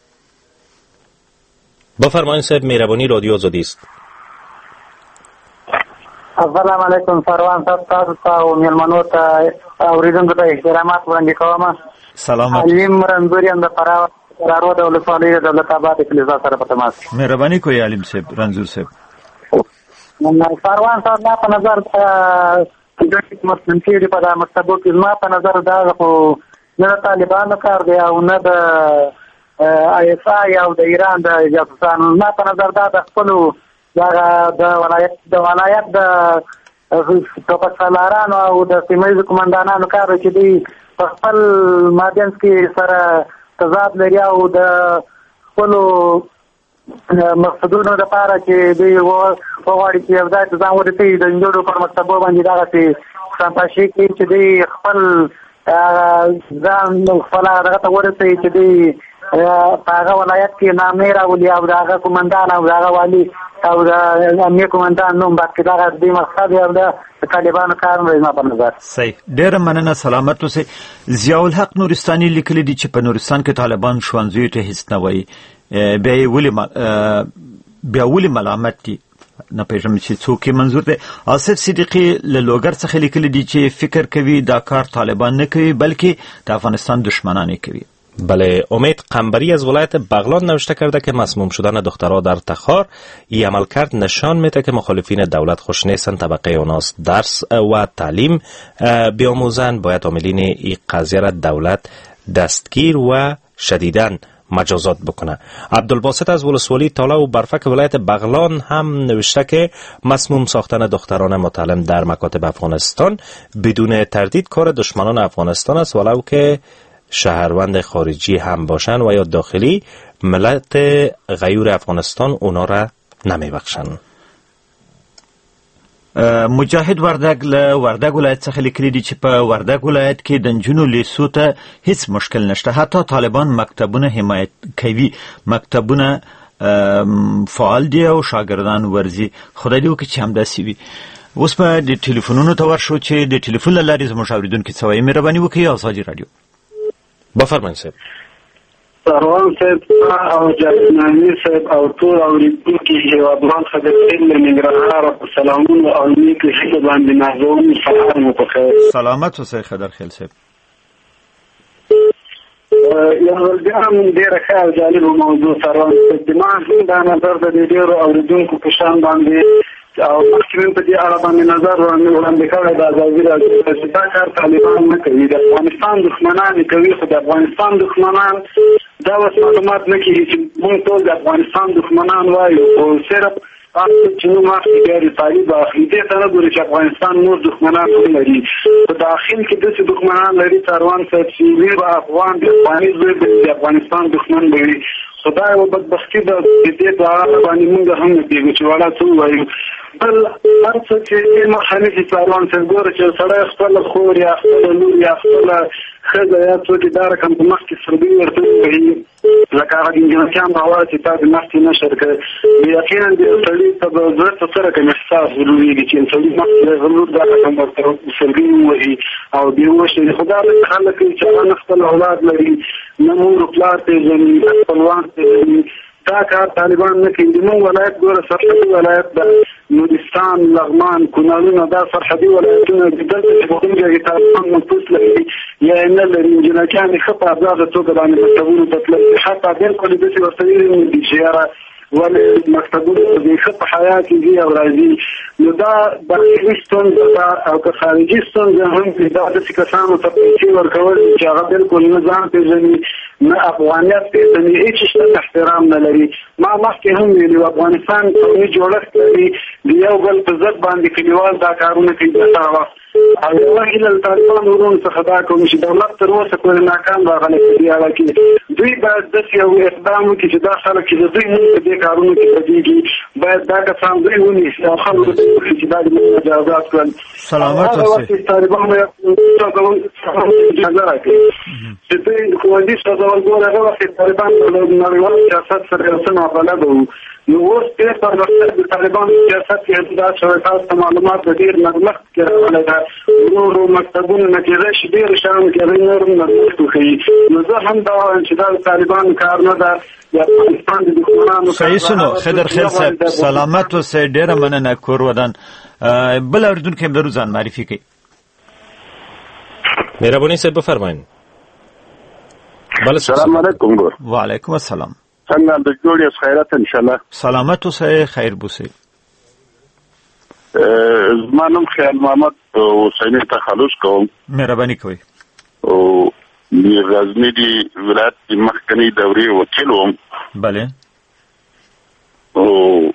بفرمایید صاحب، مهربانی رادیو آزادی است. السلام علیکم سروان صاحب، تاسو ته او میلمنو ته اوریدونکو ته احترامات وړاندې کوم. سلامت. علیم رنځوري هم د فراه رارو د ولسوالۍ د دولت آباد فلزا سره په تماس. مهرباني کوئ علیم صاحب، رنځور صاحب. سروان صاحب ما په نظر د مسلمانۍ په د مکتبو کې ما په نظر دا خو نه د طالبانو کار دی او نه د آی اس آی او د ایران د جاسوسانو. ما په نظر دا د خپلو د ولایت د ولایت د ټوپکسالارانو او د سیمه ییزو قمندانانو کار دی چې دوی په خپل مادینس کې سره تضاد لري او د خپلو مقصدونو لپاره چې دوی وغواړي چې یو ځای ته ځان ورسوي د نجونو پر مکتبو باندې دغسې سمپاشي کوي چې دوی خپل ځان خپله دغه ته ورسوي چې دوی په هغه ولایت کې نامې راولي او د هغه قمندان او د هغه والي او د امنیه قمندان نوم بد کړي. دغه دوی مقصد یې د طالبانو کار دی زما په نظر. صحیح، ډېره مننه، سلامت اوسئ. ضیاءالحق نورستاني لیکلي دي چې په نورستان کې طالبان ښوونځیو ته هېڅ نه وایي، بیا یې ولې بیا ولې ملامت دي؟ نه پېژنم چې څوک یې منظور دی. آصف صدیقي له لوګر څخه لیکلي دي چې فکر کوي دا کار طالبان نه کوي بلکې د افغانستان دشمنان یې کوي. بله، امید قنبری از ولایت بغلان نوشته کرده که مسموم شدن دخترها در تخار این عملکرد نشان میده که مخالفین دولت خوش نیستن طبقه اوناس درس و تعلیم بیاموزن. باید عاملین این قضیه را دولت دستگیر و شدیداً مجازات بکنه. عبدالباسط از ولسوالی تاله و برفک ولایت بغلان هم نوشته که مسموم ساختن دختران متعلم در مکاتب افغانستان بدون تردید کار دشمنان افغانستان است، ولو که شهروند خارجی هم باشن و یا داخلی، ملت غیور افغانستان اونا را نمی بخشن. مجاهد وردګ له وردګ ولایت څخه لیکلي دي چې په وردګ ولایت کې د نجونو لیسو ته هیڅ مشکل نشته، حتی طالبان مکتبونه حمایت کوي. مکتبونه فعال دي او شاګردان ورزي خدای دې وکړي چې همداسې وي. اوس په د ټلیفونونو ته ورشو چې د ټلیفون له لارې زموږ اورېدونکي څه وایي. مهرباني وکړئ ازادي راډیو. بفرمایئ صاحب. سروان صاحب او جاناني صاحب او ټول اورېدونکي هیوادوال خدای له ننګرهار سلامونه او نیک هیله باندې نازوم. سلام مو په خیر. سلامت اوسئ خدر خیل صاحب. یو ځل بیا هم ډېره ښه او جالبه موضوع سروان صاحب. ما هم دا نظر د ډېرو اورېدونکو په شان باندې او مخکې مې په دې اړه باندې نظر وړاندې کړی د ازادي راډیو چې دا کار طالبان نه کوي، د افغانستان دښمنان یې کوي. خو د افغانستان دښمنان دا اوس معلومات نه کېږي چې موږ ټول د افغانستان دښمنان وایو، خو صرف چې نوم اخلي غیر طالب اخلي. دې ته نه ګوري چې افغانستان نور دښمنان هم لري. په داخل کې داسې دښمنان لري سروان صاحب چې وي به افغان د افغاني زوی د افغانستان دښمن به وي. خدای یوه بدبختي ده چې دې په اړه باندې موږ هم نه پوهېږو چې واړه څه ووایو. بل هر څه چې دې مخه نیسي سروان صاحب ګوره چې سړی خپله خور یا خپله لور یا خپله ښځه یا څوک یې دا رقم په مخکې سربي ورته ووایي لکه هغه د انجنیران به وایي چې تا د مخکې نشر کړی. یقینا دې سړي ته به زړه ته څه رقم احساس ولوېږي چې سړي مخکې د لور دا رقم ورته سربي ووهي او بې وشي. خو دا داسې خلک کوي چې هغه نه خپل اولاد لري، نه مور و پلار پېژني، نه خپلوان پېژني. دا کار طالبان نه کوي. زموږ ولایت ګوره سرحدي ولایت ده، نورستان، لغمان، کونړونه دا سرحدي ولایتونه دي. دلته چې په کوم ځای کې طالبان نفوذ لري یا یې نه لري، انجینرګیان یې ښه په ازاده توګه باندې مکتبونو ته تللي، حتی بالکل یې داسې ورته ویلي دي چې یاره ولې مکتبونه دې ښه په حیا کې ځي او راځي. نو دا داخلي ستونزه ده او که خارجي ستونزه هم وي، دا داسې کسانو ته پیسې ورکول چې هغه بالکل نه ځان پېژني، نه افغانیت پېژني، هېڅ شته احترام نه لري. ما مخکې هم ویلي افغانستان قومي جوړښت لري، د یو بل په ضد باندې کلیوال دا کارونه کوي دغه وخت. او یوه هیله له طالبانو وروڼو څخه دا کوم چې دولت تر اوسه پورې ناکام راغلی په دې اړه کې. دوی باید داسې یو اقدام وکړي چې دا خلک چې د دوی نوم په دې کارونو کې بدېږي باید دا کسان دوی ونیسي او خلکو ته وښيي چې دا د موږ مجازات کړل. سلامت اوسئ. طالبانو اجازه راکړي چې دوی ښوونځي سوځول ګوره هغه وخت طالبان له نړیوال سیاست سره یو څه نابلده وو. نو اوس ډېر پرمختګ د طالبانو سیاست کې دا شوی. تاسو ته معلومات د ډېر نرمښت کې راغلی ده. ورو ورو مکتبونه نه کېدای شي ډېرو شیانو کې هغوی نور هم نرمښت وښيي. نو زه هم دا وایم چې دا د طالبانو کار نه ده، د افغانستان د دښمنانو کار. صحیح سنو خضر خیل صاحب سلامت اوسئ. ډېره مننه کور ودان. بل اورېدونکی هم لرو ځان معرفي کړئ. مهرباني صاحب بفرمایئ. السلام علیکم. ګور وعلیکم السلام. څنګه د جوړ یاست؟ خیرات ان شاء الله. سلامت اوسئ. خیر بوسئ. زما نوم خیال محمد حسیني تخلص کوم. مهرباني کوئ. او د غزني د ولایت د مخکنی دورې وکیل وم. بله. او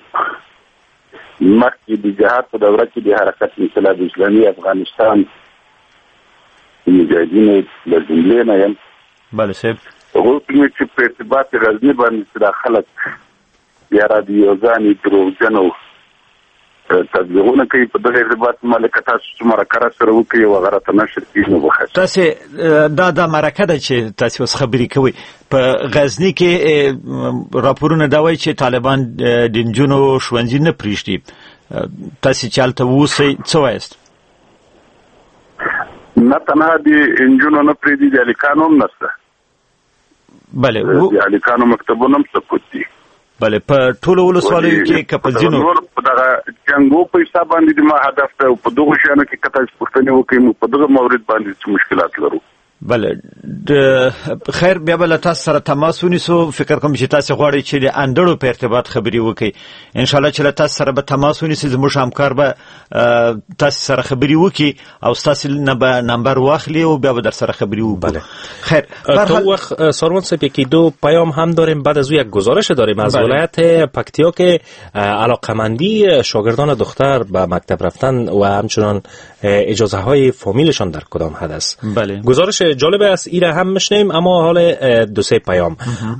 مخکې د جهاد په دوره کې د حرکت انقلاب اسلامي افغانستان مجاهدینو له جملې نه یم. بله صاحب. هغوی کومې چې په ارتباط غزني باندې چې دا خلک یا رادیوګانې دروغجنو تبلیغونه کوي، په دغه ارتباط مالکه تاسو چې مرکه را سره وکړئ او هغه راته نشر کړي نو بخښئ. تاسې دا دا مرکه ده چې تاسې اوس خبرې کوئ. په غزني کې راپورونه دا وایي چې طالبان د نجونو ښوونځي نه پرېږدي. تاسې چې هلته اوسئ څه وایاست؟ نه تنها د نجونو نه پرېږدي، د هلکانو هم نشته. بله. د هلکانو مکتبونه هم سقوط دي. بله. په ټولو ولسوالیو کې که په ځینو په دغه جنګو په حساب باندې د ما هدف ته په دغو شیانو کې که تاسو پوښتنې وکړئ موږ په دغه مورد باندې څه مشکلات لرو. بله. خیر بیا به له تاسو سره تماس ونیسو. فکر کوم چې تاسو غواړئ چې د اندړو په ارتباط خبرې وکړئ. انشاءالله چې له تاسو سره به تماس ونیسي. زموږ همکار به تاسو سره خبرې وکړي او ستاسو نه به نمبر واخلي و بیا به در سره خبرې وکړو. بله. خیر تو وقت سروان صاحب یکی دو پیام هم داریم. بعد از او یک گزارش داریم از ولایت پکتیا که علاقمندی شاگردان دختر به مکتب رفتن و همچنان اجازه های فامیلشان در کدام حد است. بله. گزارش جالب است ایره هم میشنیم، اما حال دو سه پیام.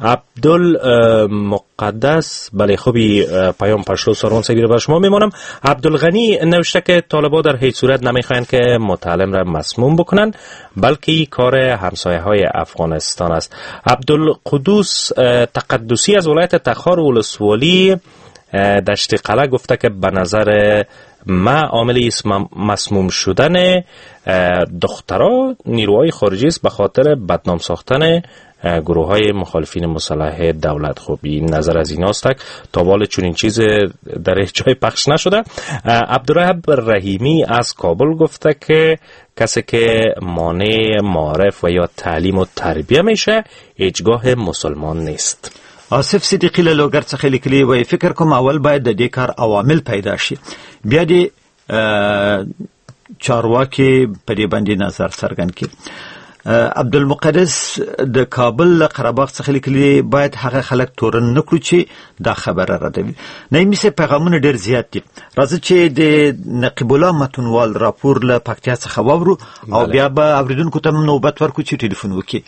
عبدالمقدس، بله خوبی پیام پشتو سارون سگیر بر شما میمانم. عبدالغنی نوشته که طالبا در هیچ صورت نمیخواین که متعلم را مسموم بکنن، بلکه کار همسایه های افغانستان است. عبدالقدوس تقدسی از ولایت تخار ولسوالی دشت قلعه گفته که به نظر ما عامل مسموم شدن دخترها نیروهای خارجی است به خاطر بدنام ساختن گروه های مخالفین مسلح دولت. خب این نظر از این است تا بال چون این چیز در جای پخش نشده. عبدالرحب رحیمی از کابل گفته که کسی که مانع معارف و یا تعلیم و تربیه میشه هیچگاه مسلمان نیست. آصف صدیقی له لوګر څخه لیکلي وای فکر کوم اول باید د دې کار عوامل پیدا شي، بیا د چارواکي په دې باندې نظر څرګند کړي. عبدالمقدس د کابل له قره باغ څخه لیکلي باید هغه خلک تورن نکړو چې دا خبره ردوي. نایمي سه پیغامونه ډیر زیات دي. راځي چې د نقیب الله متنوال راپور له پکتیا څخه واورو او بیا به اوریدونکو ته نوبت ورکړو چې ټلیفون وکړي.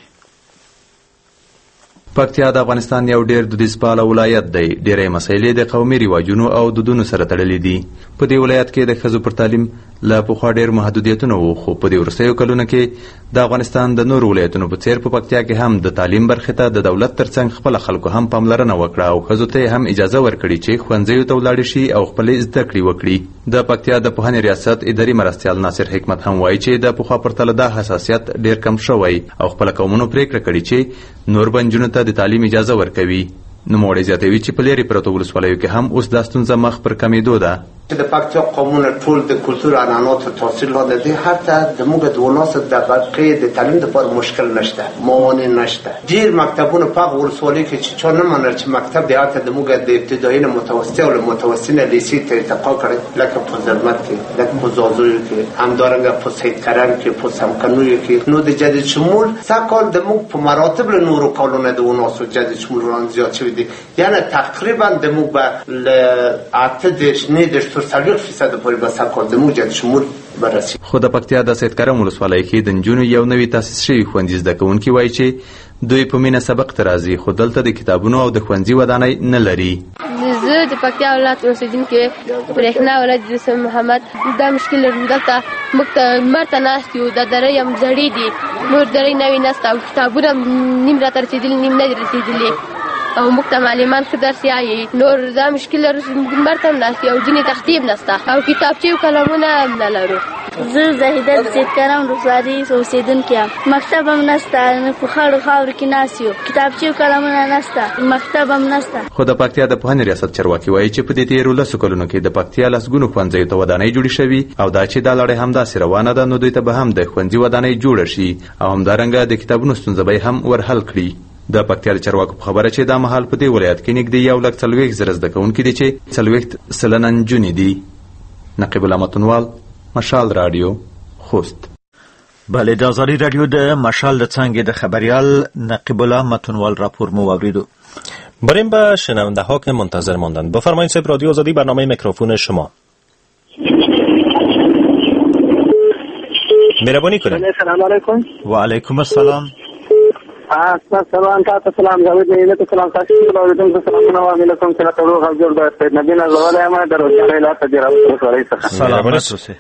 پکتیا د افغانستان یو ډیر دودیز پاله ولایت دی. ډیری مسایلې د قومي رواجونو او دودونو سره تړلې دي. په دې ولایت کې د ښځو پر تعلیم له پخوا ډیر محدودیتونه وو، خو په دې وروستیو کلونو کې د افغانستان د نورو ولایتونو په څیر په پکتیا کې هم د تعلیم برخې ته د دولت ترڅنګ خپل خلکو هم پاملرنه وکړه او ښځو ته هم اجازه ورکړي چې ښوونځیو ته ولاړ شي او خپل زده کړې وکړي. د پکتیا د پوهنې ریاست اداري مرستیال ناصر حکمت هم وایي چې د پخوا پرتله دا حساسیت ډیر کم شوی او خپل قومونو پریکړه کړې چې نور بنجونو ته د تعلیم اجازه ورکوي. نوموړی زیاتوي چې په لرې پرتو ولسوالیو کې هم اوس دا ستونزه مخ پر کمېدو ده. د پکتیا قومونه ټول د کلتور عنعناتو تاثیر لاندې دي. حتی د موږ د ولس د برخې د تعلیم لپاره مشکل نشته، موانع نشته. ډیر مکتبونه په ولسوالۍ کې چې چا نه منل چې مکتب دی هغه د موږ د ابتدایي نه متوسطه او متوسطه لیسې ته ارتقا کړي، لکه په زرمت کې، لکه په زازوی کې، همدارنګه په سید کرم کې، په سمکنوی کې. نو د جدید شمول سکال د موږ په مراتب له نورو کالونو د وناسو جدید شمول روان زیات شوی دي. یعنی تقریبا د موږ به ل اته دیش نه دیش تر څلور فیصد پورې به سکال د موږ جدید شمول برسي. خو د پکتیا د سید کرم ولسوالۍ کې د نجونو یو نوی تاسیس شوی ښوونځي زده کوونکي وایي چې دوی په مینه سبق ته راځي، خو دلته د کتابونو او د ښوونځي ودانۍ نه لري. زه د پکتیا ولایت اوسیدونکی برېښنا ولایت یوسف محمد. دا مشکل لرو، دلته موږ ته لمر ته ناست یو، دا درې هم زړې دي، نور درې نوي نسته او کتابونه نیم راته رسېدلي نیم نه دي رسېدلي او موږ ته معلمان ښه درس یایي. نور دا مشکل لرو، لمر ته هم ناست او ځینې تختې هم نسته او کتابچې او قلمونه هم نه لرو. زه زاهده د سید کرم ولسوالۍ اوسېدونکې یم. مکتب هم نسته، په خړو خاورو کې ناست یو، کتابچې او قلمونه نسته، مکتب هم نسته. خو د پکتیا د پوهنې ریاست چارواکي وایي چې په دې تېرو لسو کلونو کې د پکتیا لسګونو ښوونځیو ته ودانۍ جوړې شوي او دا چې دا لړۍ همداسې روانه ده نو دوی ته به هم د ښوونځي ودانۍ جوړه شي او همدارنګه د کتابونو ستونزه به هم ورحل کړي. د پکتیا د چارواکو په خبره چې دا مهال په دې ولایت کې نږدې یو لک څلوېښت زره زده کوونکي دي چې څلوېښت سلنه نجونې دي. نقیب الله متنوال، مشال رادیو، خوست. بله، د آزادی رادیو د مشال د څانګې د خبریال نقیب الله متنوال راپور مو واوریدو. بریم به شنونده ها که منتظر ماندند. بفرمایید صاحب، رادیو آزادی، برنامه میکروفون شما. مهربانی کنید. سلام علیکم. و علیکم السلام. اساس سلام تاسو سلام جاوید نه ته سلام تاسو ته ورته سلام او علیکم سلام ته روغ جوړ د سید نبی نه زواله ما درو چې لا ته جوړه ورته سلام علیکم.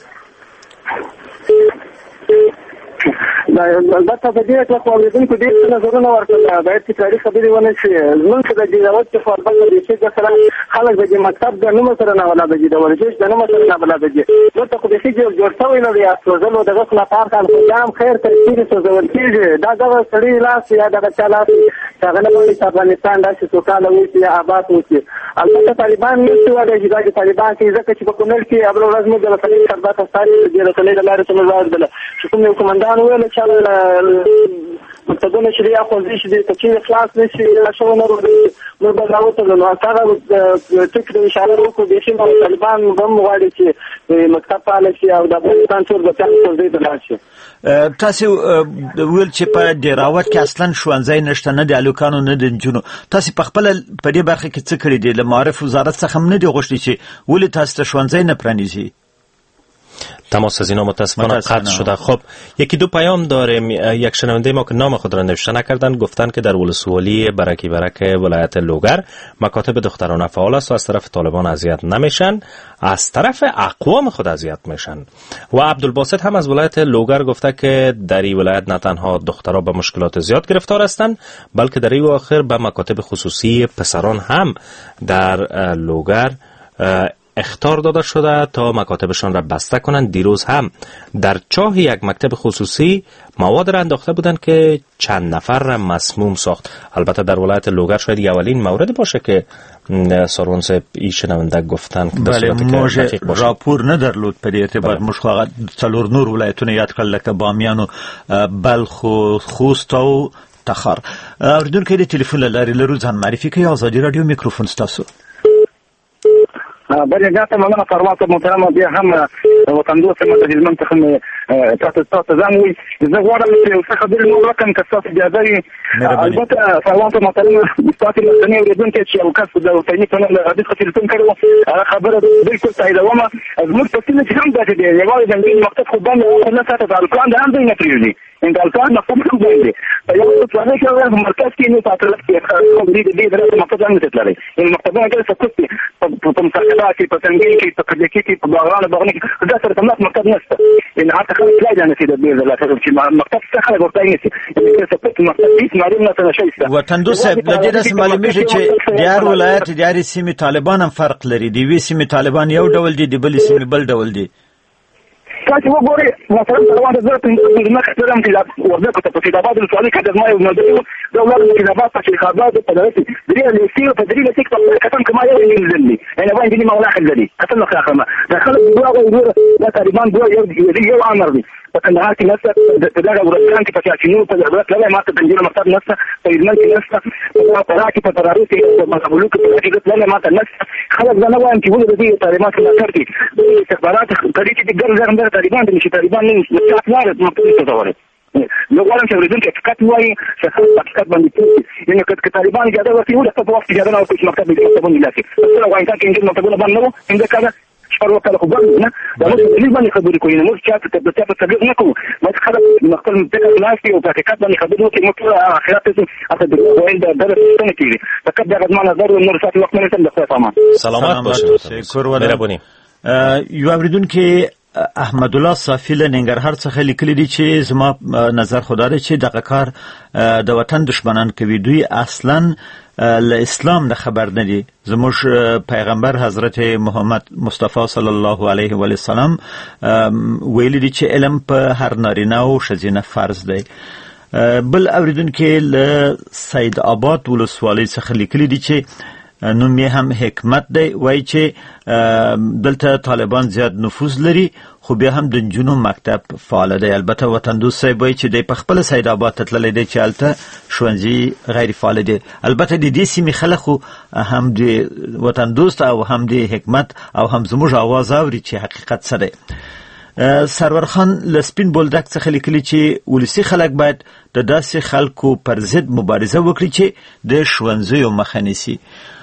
دا البته په دې کې خو اوریدونکو ډېر نظرونه ورکړل، باید چې تاریخ خبرې ونه شي. زموږ د جوړاوت په فاربل د چې سره خلک د مکتب د نوم سره نه ولا د ورزش د نوم سره نه ولا د نو ته خو د شي جوړ شوی نه دی اصل نو دغه خپل پار کار خدام خیر ترتیب څه ځول کیږي. دا دا سړی لاس یا د چالاس څنګه نه په افغانستان داسې سوکاله وي چې آباد وي. البته طالبان نه څه وایي چې طالبان کې ځکه چې په کونړ کې ابل ورځ موږ د خپل خدمت ستاري د رسولې د لارې څخه راځل چې کوم یو کمانډان ویل چې مکتبونه چې یا خو دې چې چې خلاص نشي شو نه ورته نو به راوته نو هغه ټیک د اشاره وکړو د شي طالبان هم غواړي چې مکتب فعال شي او د افغانستان ټول د تاسو دې د لاشي. تاسو ویل چې په ډیراوت کې اصلا ښوونځی نشته، نه د الوکانو نه د نجونو. تاسو په خپل په دې برخه کې څه کړی دی؟ له معارف وزارت څخه هم نه دی غوښتي چې ولې تاسو ته ښوونځی نه پرانیزي؟ تماس از اینا متاسفانه قطع شده. خب یکی دو پیام داریم. یک شنونده ما که نام خود را نوشته نکردن گفتن که در ولسوالی برکی برک ولایت لوگر مکاتب دخترانه فعال است و از طرف طالبان اذیت نمیشن، از طرف اقوام خود اذیت میشن. و عبدالباسط هم از ولایت لوگر گفته که در این ولایت نه تنها دخترها به مشکلات زیاد گرفتار هستند بلکه در این آخر به مکاتب خصوصی پسران هم در لوگر اخطار داده شده تا مکاتبشان را بسته کنند. دیروز هم در چاه یک مکتب خصوصی مواد را انداخته بودند که چند نفر را مسموم ساخت. البته در ولایت لوگر شاید اولین مورد باشه که ساروان صاحب این شنونده گفتن که بله موجه راپور ندرلود په دې اعتبار موږ خو څلور نور ولایتونه یاد کړل لکه بامیان او بلخ او خوست او تخار. اوریدونکو د ټلیفون له لارې لرو ځان معرفي کوي. ازادي رادیو میکروفون ستاسو. بله جاته مولانا فروات محترم بیا هم وطن دوست ما د هلمند څخه تاسو تاسو ځان وي زه غواړم چې څه خبرې مو وکړم که تاسو اجازه وي. البته فروات محترم تاسو له دنیا ورېدونکو چې یو کس د وطني په نوم حدیث تلیفون کړو هغه خبره بالکل تاییدوم. زموږ په سیمه کې هم داسې دی یوازې د انګلیس مکتب خو باندې نه ساته د الکان د هم ځای نه پرېږدي ان الکان مکتب هم باندې په یو څه کې مرکز کې نه ساتل کېږي خو دې دې درته مکتب هم نه تللی ان مکتبونه کې څه کوي په مسافرات کې په څنګه کې په کډه کې په باغانو باغونه کې دا سره تمام مکتب نشته ان حتی خلک لا جانه کې د دې ځل چې مکتب څخه خلک ورته نه سي چې څه په مکتب هیڅ معلوم نه څه شي. وطن دوست لږه د معلومیږي چې دیار ولایت دیار سیمې طالبان هم فرق لري. دی وی سیمې طالبان یو ډول دي، د بل سیمې بل ډول دي. تاسو وګورئ مثلا روانه زه په دې مخ ته راځم چې ورځ کو ته په دې باندې سوالي کړه ما یو مدرسه د ولادت کې نه باسه چې خبره په دې درې لسیو په درې لسیو په کتم کما یو انګلیزي انا باندې دې مولا خلدي اصل خو خما دخل دغه یو د طالبان دوه یو یو امر دي په کندهار کې نسته په دغه ورځان کې په چاچینو په دغه کله ما ته بنجره مکتب نسته په ایران کې نسته په قرآن کې په تراویح کې په مقابلو کې په دغه کله ما ته نسته خلک زنه وایم چې ولې دې طالبان څخه کړتي د استخبارات کړي چې ګر ځان د طالبان د نشي طالبان نه مستقلار مکتب ته ورته نو غواړم چې ورزن کې فقط وایي چې خلک فقط باندې پوهې یعنی که طالبان اجازه ورکړي ولې په وخت اجازه نه ورکړي مکتب دې مکتبونه لاسي سره وایي چې انګلیس مکتبونه باندې نو څنګه کړه شپږ وکړه خو باندې نه دا موږ دې باندې خبرې کوو نو چې تاسو ته په تبلیغ نه کوو بس خلک مخکې متکل ناشتي او فقط باندې خبرې وکړي موږ اخرات ته اته د وایي دا درس څنګه کیږي فقط دا غوښمن نظر نور ساتي وخت نه تم د خپل سلامات باشه. شکر ولربونی. یو اوریدونکو احمد الله صافی له ننګرهار څخه لیکلي دي چې زما نظر خدا دی چې دغه کار د وطن دشمنان کوي. دوی اصلا له اسلام نه خبر نه دي. زموږ پیغمبر حضرت محمد مصطفی صلی الله علیه و سلم ویلي دي چې علم په هر نارینه او ښځینه فرض دی. بل اوریدونکو له سید آباد ولسوالۍ څخه لیکلي دي چې نوم یې هم حکمت دی. وایي چې دلته طالبان زیات نفوذ لري خو بیا هم د نجونو مکتب فعال دی. البته وطن دوست صاحب وایي چې دی په خپل سید آباد ته تللی دی چې هلته ښوونځي غیر فعال دی. البته د دې سیمې خلک خو هم د وطن دوست او هم د حکمت او هم زموږ اواز اوري چې حقیقت څه دی. سرور خان لسپین بولدک څخه لیکلي چې ولسی خلک باید د داسې خلکو پر ضد مبارزه وکړي چې د ښوونځیو مخه نیسي.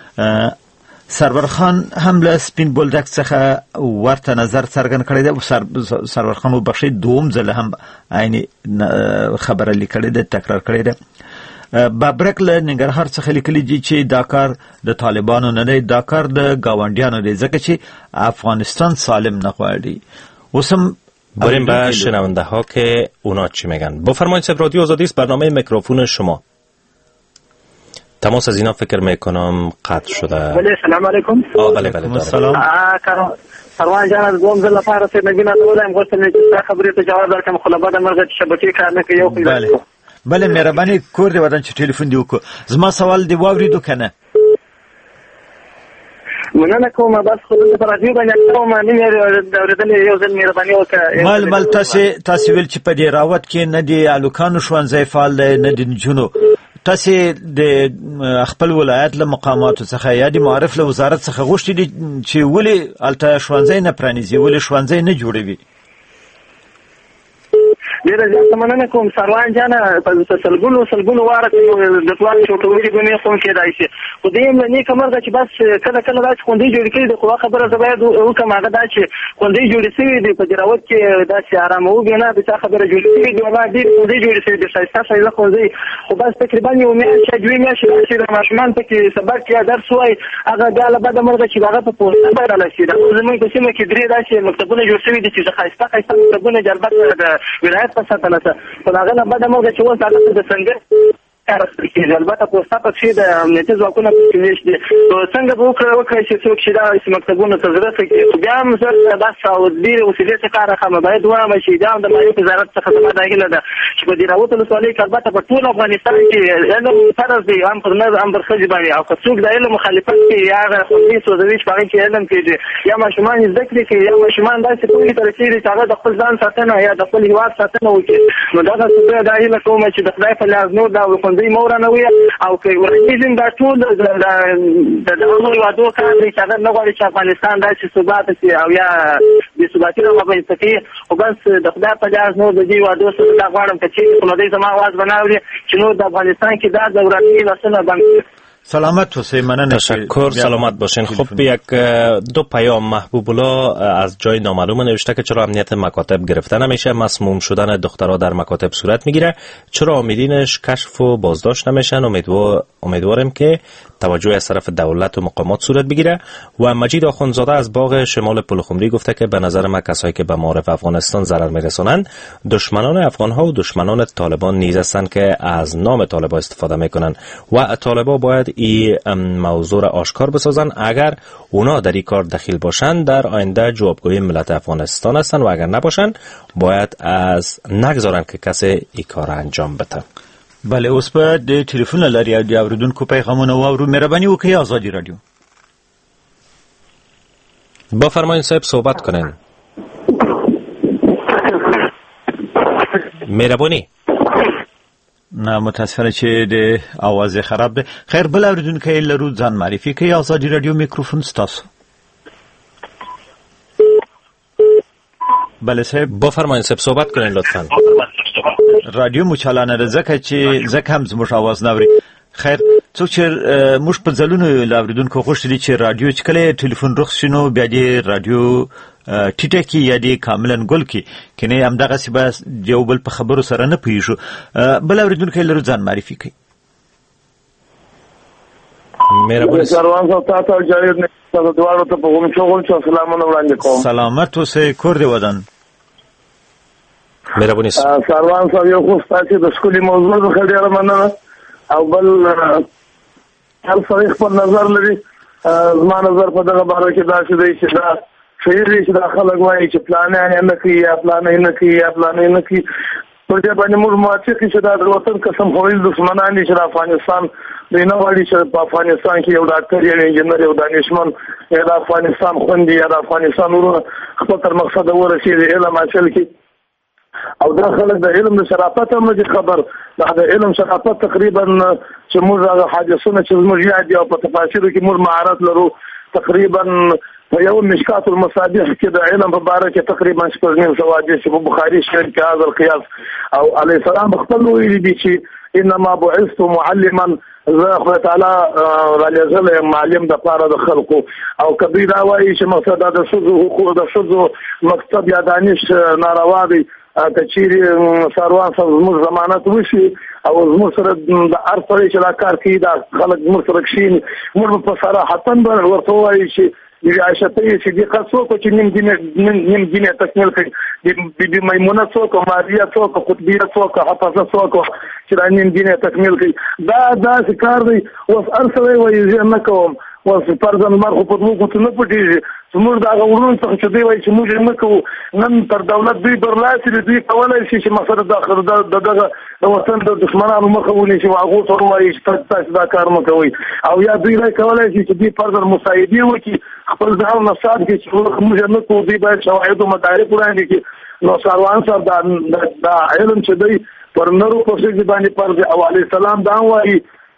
سرور خان هم له سپین بولدک څخه ورته نظر څرګند کړی دی. سر سرور خان وبخښئ دوم ځل هم عین خبره لیکلې ده تکرار کړی ده. بابرک له ننګرهار څخه لیکلي دي چې دا کار د طالبانو نه دی، دا کار د گاونډیانو دی ځکه چې افغانستان سالم نه غواړي. وسم بریم به شنونده ها که اونا چی میگن. بفرمایید صاحب رادیو آزادی است، برنامه میکروفون شما. تماس از اینا فکر میکنم قطع شده. بله سلام علیکم. آه بله بله سلام. سروان جان از دوم ځل لپاره چې نګینا دولایم غوښتل چې خبرې ته جواب درکړم خو له بده مرغه شبکې کار نه کوي یو بله بله مهرباني کور دی ودان چې ټلیفون دی وکړو. زما سوال دی واوریدو کنه مننه کوم بس خو د راډیو باندې کوم نه اوریدل یو ځل مهرباني وکړه. مال مال تاسو تاسو ویل چې په دې راوت کې نه دی الوکانو ښوونځی فعال دی نه دی نجونو. تاسو د خپل ولایت له مقاماتو څخه یا د معارف له وزارت څخه غوښتي دي چې ولې الته ښوونځی نه پرانیزي، ولې ښوونځی نه جوړوي؟ ډېره زیاته مننه کوم سروان جانه په سلګونو سلګونو واره د پلان چوټوري به مې کوم کېدای شي خو دې هم نیکه مرغه چې بس کله کله داسې خوندې جوړې کړي د خو خبره زه باید وکړم هغه دا چې خوندې جوړې شوي دي په جراوت کې داسې ارامه وګڼه د چا خبره جوړې شوي دي والله ډېر خوندې جوړې شوي دي ښایسته ښایسته خوندې خو بس تقریبا یو میاشت یا دوې میاشتې چې د ماشومان پکې سبق یا درس وایي هغه بیا له بده مرغه چې هغه په پوسټر بدله شي دا زموږ په سیمه کې درې داسې مکتبونه جوړ شوي دي چې ښایسته ښایسته مکتبونه جلبت د ولایت په ساتنه څه خو هغه نه بده مرغه چې اوس هغه د سنګر البته پوسټه پکې د امنیتي ځواکونو پکې نشته څنګه به وکړه وکړي چې څوک چې دا مکتبونه ته ضرورت کوي بیا هم زه بس او ډېرې وسیلې څخه کار اخلم باید ووایم چې دا د مالیې وزارت څخه زما دا هیله ده چې په دې راوتلو ولسوالۍ کې البته په ټول افغانستان کې علم فرض دی هم پر نر هم پر ښځې باندې او که څوک د علم مخالفت کوي یا هغه خوندي سوځوي چې په هغې کې علم کېږي یا ماشومان زده کړې کوي یا ماشومان داسې پوهې ته رسېږي چې هغه د خپل ځان ساتنه یا د خپل هېواد ساتنه وکړي نو دغه څه دا هیله کوم چې د خدای په لاس نور دا خوندي مه ورانوي او که ورنیزم دا ټول د دغه هېوادو کار دی چې هغه نه غواړي چې افغانستان داسې ثباته شي او یا بېثباتي رامنځته کوي خو بس د خدای په لاس نور د دې هېوادو څخه دا غواړم که چېرې خو نو دوی زما اواز به نه اوري چې نور د افغانستان کې دا د وراني لاسونه بند کړي. سلامت حسین مننه. تشکر سلامت باشین. خب یک دو پیام محبوب الله از جای نامعلوم نوشته که چرا امنیت مکاتب گرفته نمیشه، مسموم شدن دخترها در مکاتب صورت میگیره، چرا آمدینش کشف و بازداشت نمیشن، امیدوار امیدوارم که توجه از طرف دولت و مقامات صورت بگیره. و مجید آخوندزاده از باغ شمال پلخمری گفته که به نظر من کسایی که به معارف افغانستان ضرر میرسونند دشمنان افغان ها و دشمنان طالبان نیز هستند که از نام طالبان استفاده میکنن و طالبان باید این موضوع را آشکار بسازن. اگر اونا در این کار دخیل باشند در آینده جوابگوی ملت افغانستان هستند و اگر نباشند باید از نگذارن که کسی این کار انجام بده. بله اوس په د ټلیفون لري د اوریدونکو پیغامونه واورو. مهرباني وکړئ آزادی رادیو. بفرمایید صاحب صحبت کنین. مهرباني. نه متاسفانه چې د आवाज خراب ده. خیر بل اوریدونکو لرو ځان معرفي کوي. آزادی رادیو میکروفون ستاسو. بله صاحب بفرمایید صاحب صحبت کنین لطفاً. رادیو مو چالانه ده ځکه چې ځکه هم زموږ आवाज نه اوري. خیر څوک چې موږ په ځلونو لاوریدونکو غوښتي دي چې رادیو چې کله ټلیفون رخص شنو بیا دې رادیو ټیټه کې یا دې کاملا ګل کې کنه هم دغه سی بس یو بل په خبرو سره نه پوهیږو. بل اوریدونکو لرو ځان معرفي کوي. مهرباني سروان صاحب تاسو جاوید نه تاسو دوه ته په کوم شغل چې سلامونه وړاندې کوم. سلامت اوسه کور دی ودان. مهرباني سروان صاحب یو خو ستاسو د سکولي موضوع څخه ډیره مننه او بل هر څه خپل نظر لري. زما نظر په دغه باره کې دا چې چې دا شهیر دی چې دا خلک وایي چې پلان یې نه کوي یا پلان یې نه کوي یا پلان یې نه کوي پر دې باندې موږ موافق چې دا د وطن قسم خوړل دښمنان دي چې د افغانستان دوی نه غواړي چې په افغانستان کې یو ډاکټر یا انجینر یو دانشمند یا د افغانستان خوندي یا د افغانستان ورونه خپل تر مقصد ورسېږي علم حاصل کړي او دا خلک د علم د شرافت هم نه خبر دا د علم شرافت تقریبا چې موږ هغه حادثونه چې موږ یاد یو په تفاسیرو کې موږ مهارت لرو تقریبا په یو مشکات المصابيح کې د علم په اړه کې تقریبا شپږ نیم سوه حدیث په بخاري شریف کې هغه القياس او عليه السلام خپل ویلي دي چې انما بعثت معلما زه خدای تعالی را لېږلی معلم د پاره د خلقو او کبي دا وایي چې مقصد د ښځو حقوق د ښځو مکتب یا دانش ناروا دی که چیرې سروان صاحب زموږ ضمانت وشي او زموږ سره د هر سړی چې دا کار کوي دا خلک زموږ سره کښېني موږ په صراحتا به ورته ووایو چې د عایشې صدیقه څوک چې نیم دین نیم دین تکمیل کړي د بیبي میمونه څوک ماریا څوک قطبیه څوک حفصه څوک چې دا نیم دین تکمیل کړي دا داسې کار دی اوس هر سړی وایي زه نه کوم اوس فرضاً مر خو په دوو ګوتو نه پټېږي زموږ د هغه وروڼو څخه چې دوی وایي چې موږ یې نه کوو نن تر دولت دوی برلاسي دي دوی کولی شي چې مثلا د دغه د وطن د دښمنانو مخه ونیسي او هغو ته ووایي چې تاسو دا کار مه کوئ او یا دوی دا کولی شي چې دوی فرضاً مساعدې وکړي خپل ځان نصاب کړي چې موږ یې نه کوو دوی باید شواهد او مدارک وړاندې کړي. نو سروان صاحب دا علم چې دی پر نرو په ښځې باندې فرض او علیه السلام دا وایي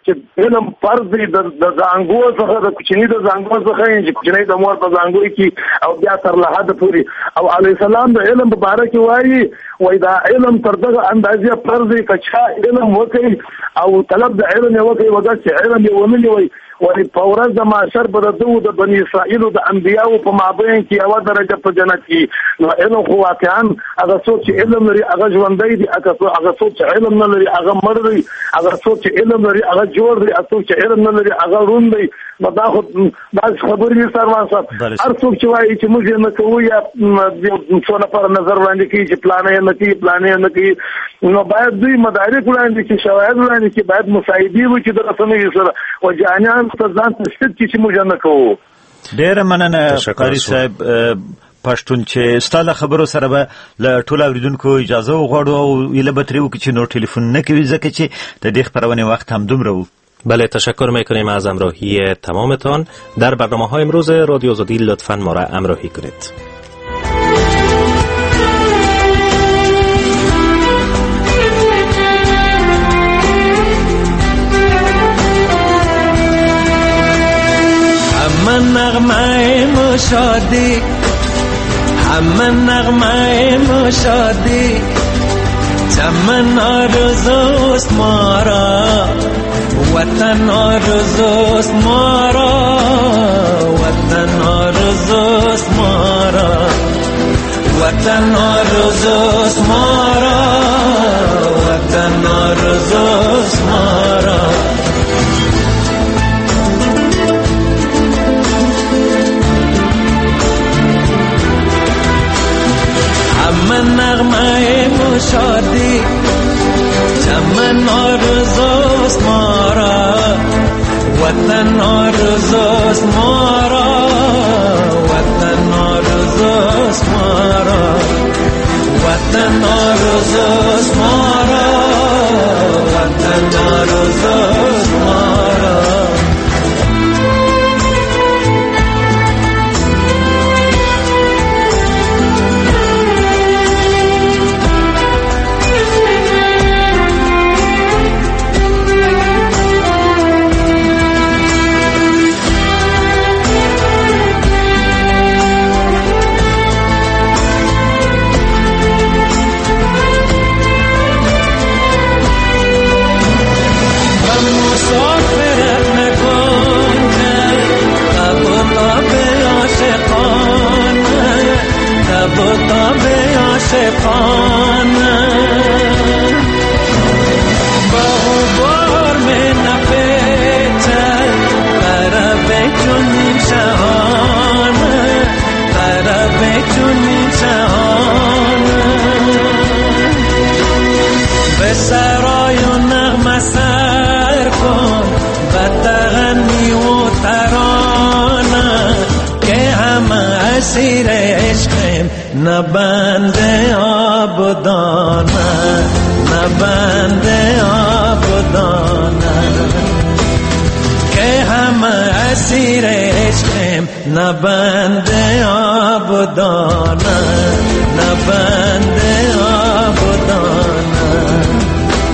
چې علم فرض دی د زانګو څخه د کوچنی د زانګو څخه چې کوچنی د مور په زانګو کې او بیا تر له حد پورې. او علی السلام د علم په باره کې وایي وای دا علم تر دغه اندازې فرض دی که چا علم وکړي او طلب د علم یې وکړي وګر چې علم یې ونه وي ولی په ورځ د محشر به د دوو د بني اسرائیلو د انبیاو په مابین کې یوه درجه په جنت کې. نو علم خو واقعا هغه څوک چې علم لري هغه ژوندی دی، هغه څوک چې علم نه لري هغه مړ دی، هغه څوک چې علم لري هغه جوړ دی، هغه څوک چې علم نه لري هغه روند دی. نو دا خو داسې خبرې دي سروان صاحب. هر څوک چې وایي چې موږ یې نه کوو یا څو نفر نظر وړاندې کوي چې پلانه یې نه کوي پلانه یې نه کوي، نو باید دوی مدارک وړاندې کړي، شواهد وړاندې کړي، باید مصاحبې وکړي د رسنیو سره او جانیان ته ځان تشدید کړي چې موږ نه کوو. ډېره مننه قاري صاحب پښتون چې ستاسو خبرو سره به له ټولو اوریدونکو اجازه وغواړو او ایله به ترې وکړو چې نور تلفن نه کوي ځکه چې د دې خبرونې وخت هم دومره و. بله تشکر میکنیم از همراهی تمامتان. در برنامه های امروز رادیو آزادی لطفاً ما را همراهی کنید. همه نغمه مشادی همه نغمه مشادی چمن آرزوست ما را وطن آرزوست ما را وطن آرزوست ما را وطن آرزوست ما را وطن آرزوست ما را. همه نغمه مشادی چمن آرزوست ما را وطن آرزوست ما را وطن آرزوست ما را وطن آرزوست ما را وطن آرزوست ما را. نبند آبدانه نبند آبدانه که همه اسیر عشقیم نبند آبدانه نبند آبدانه.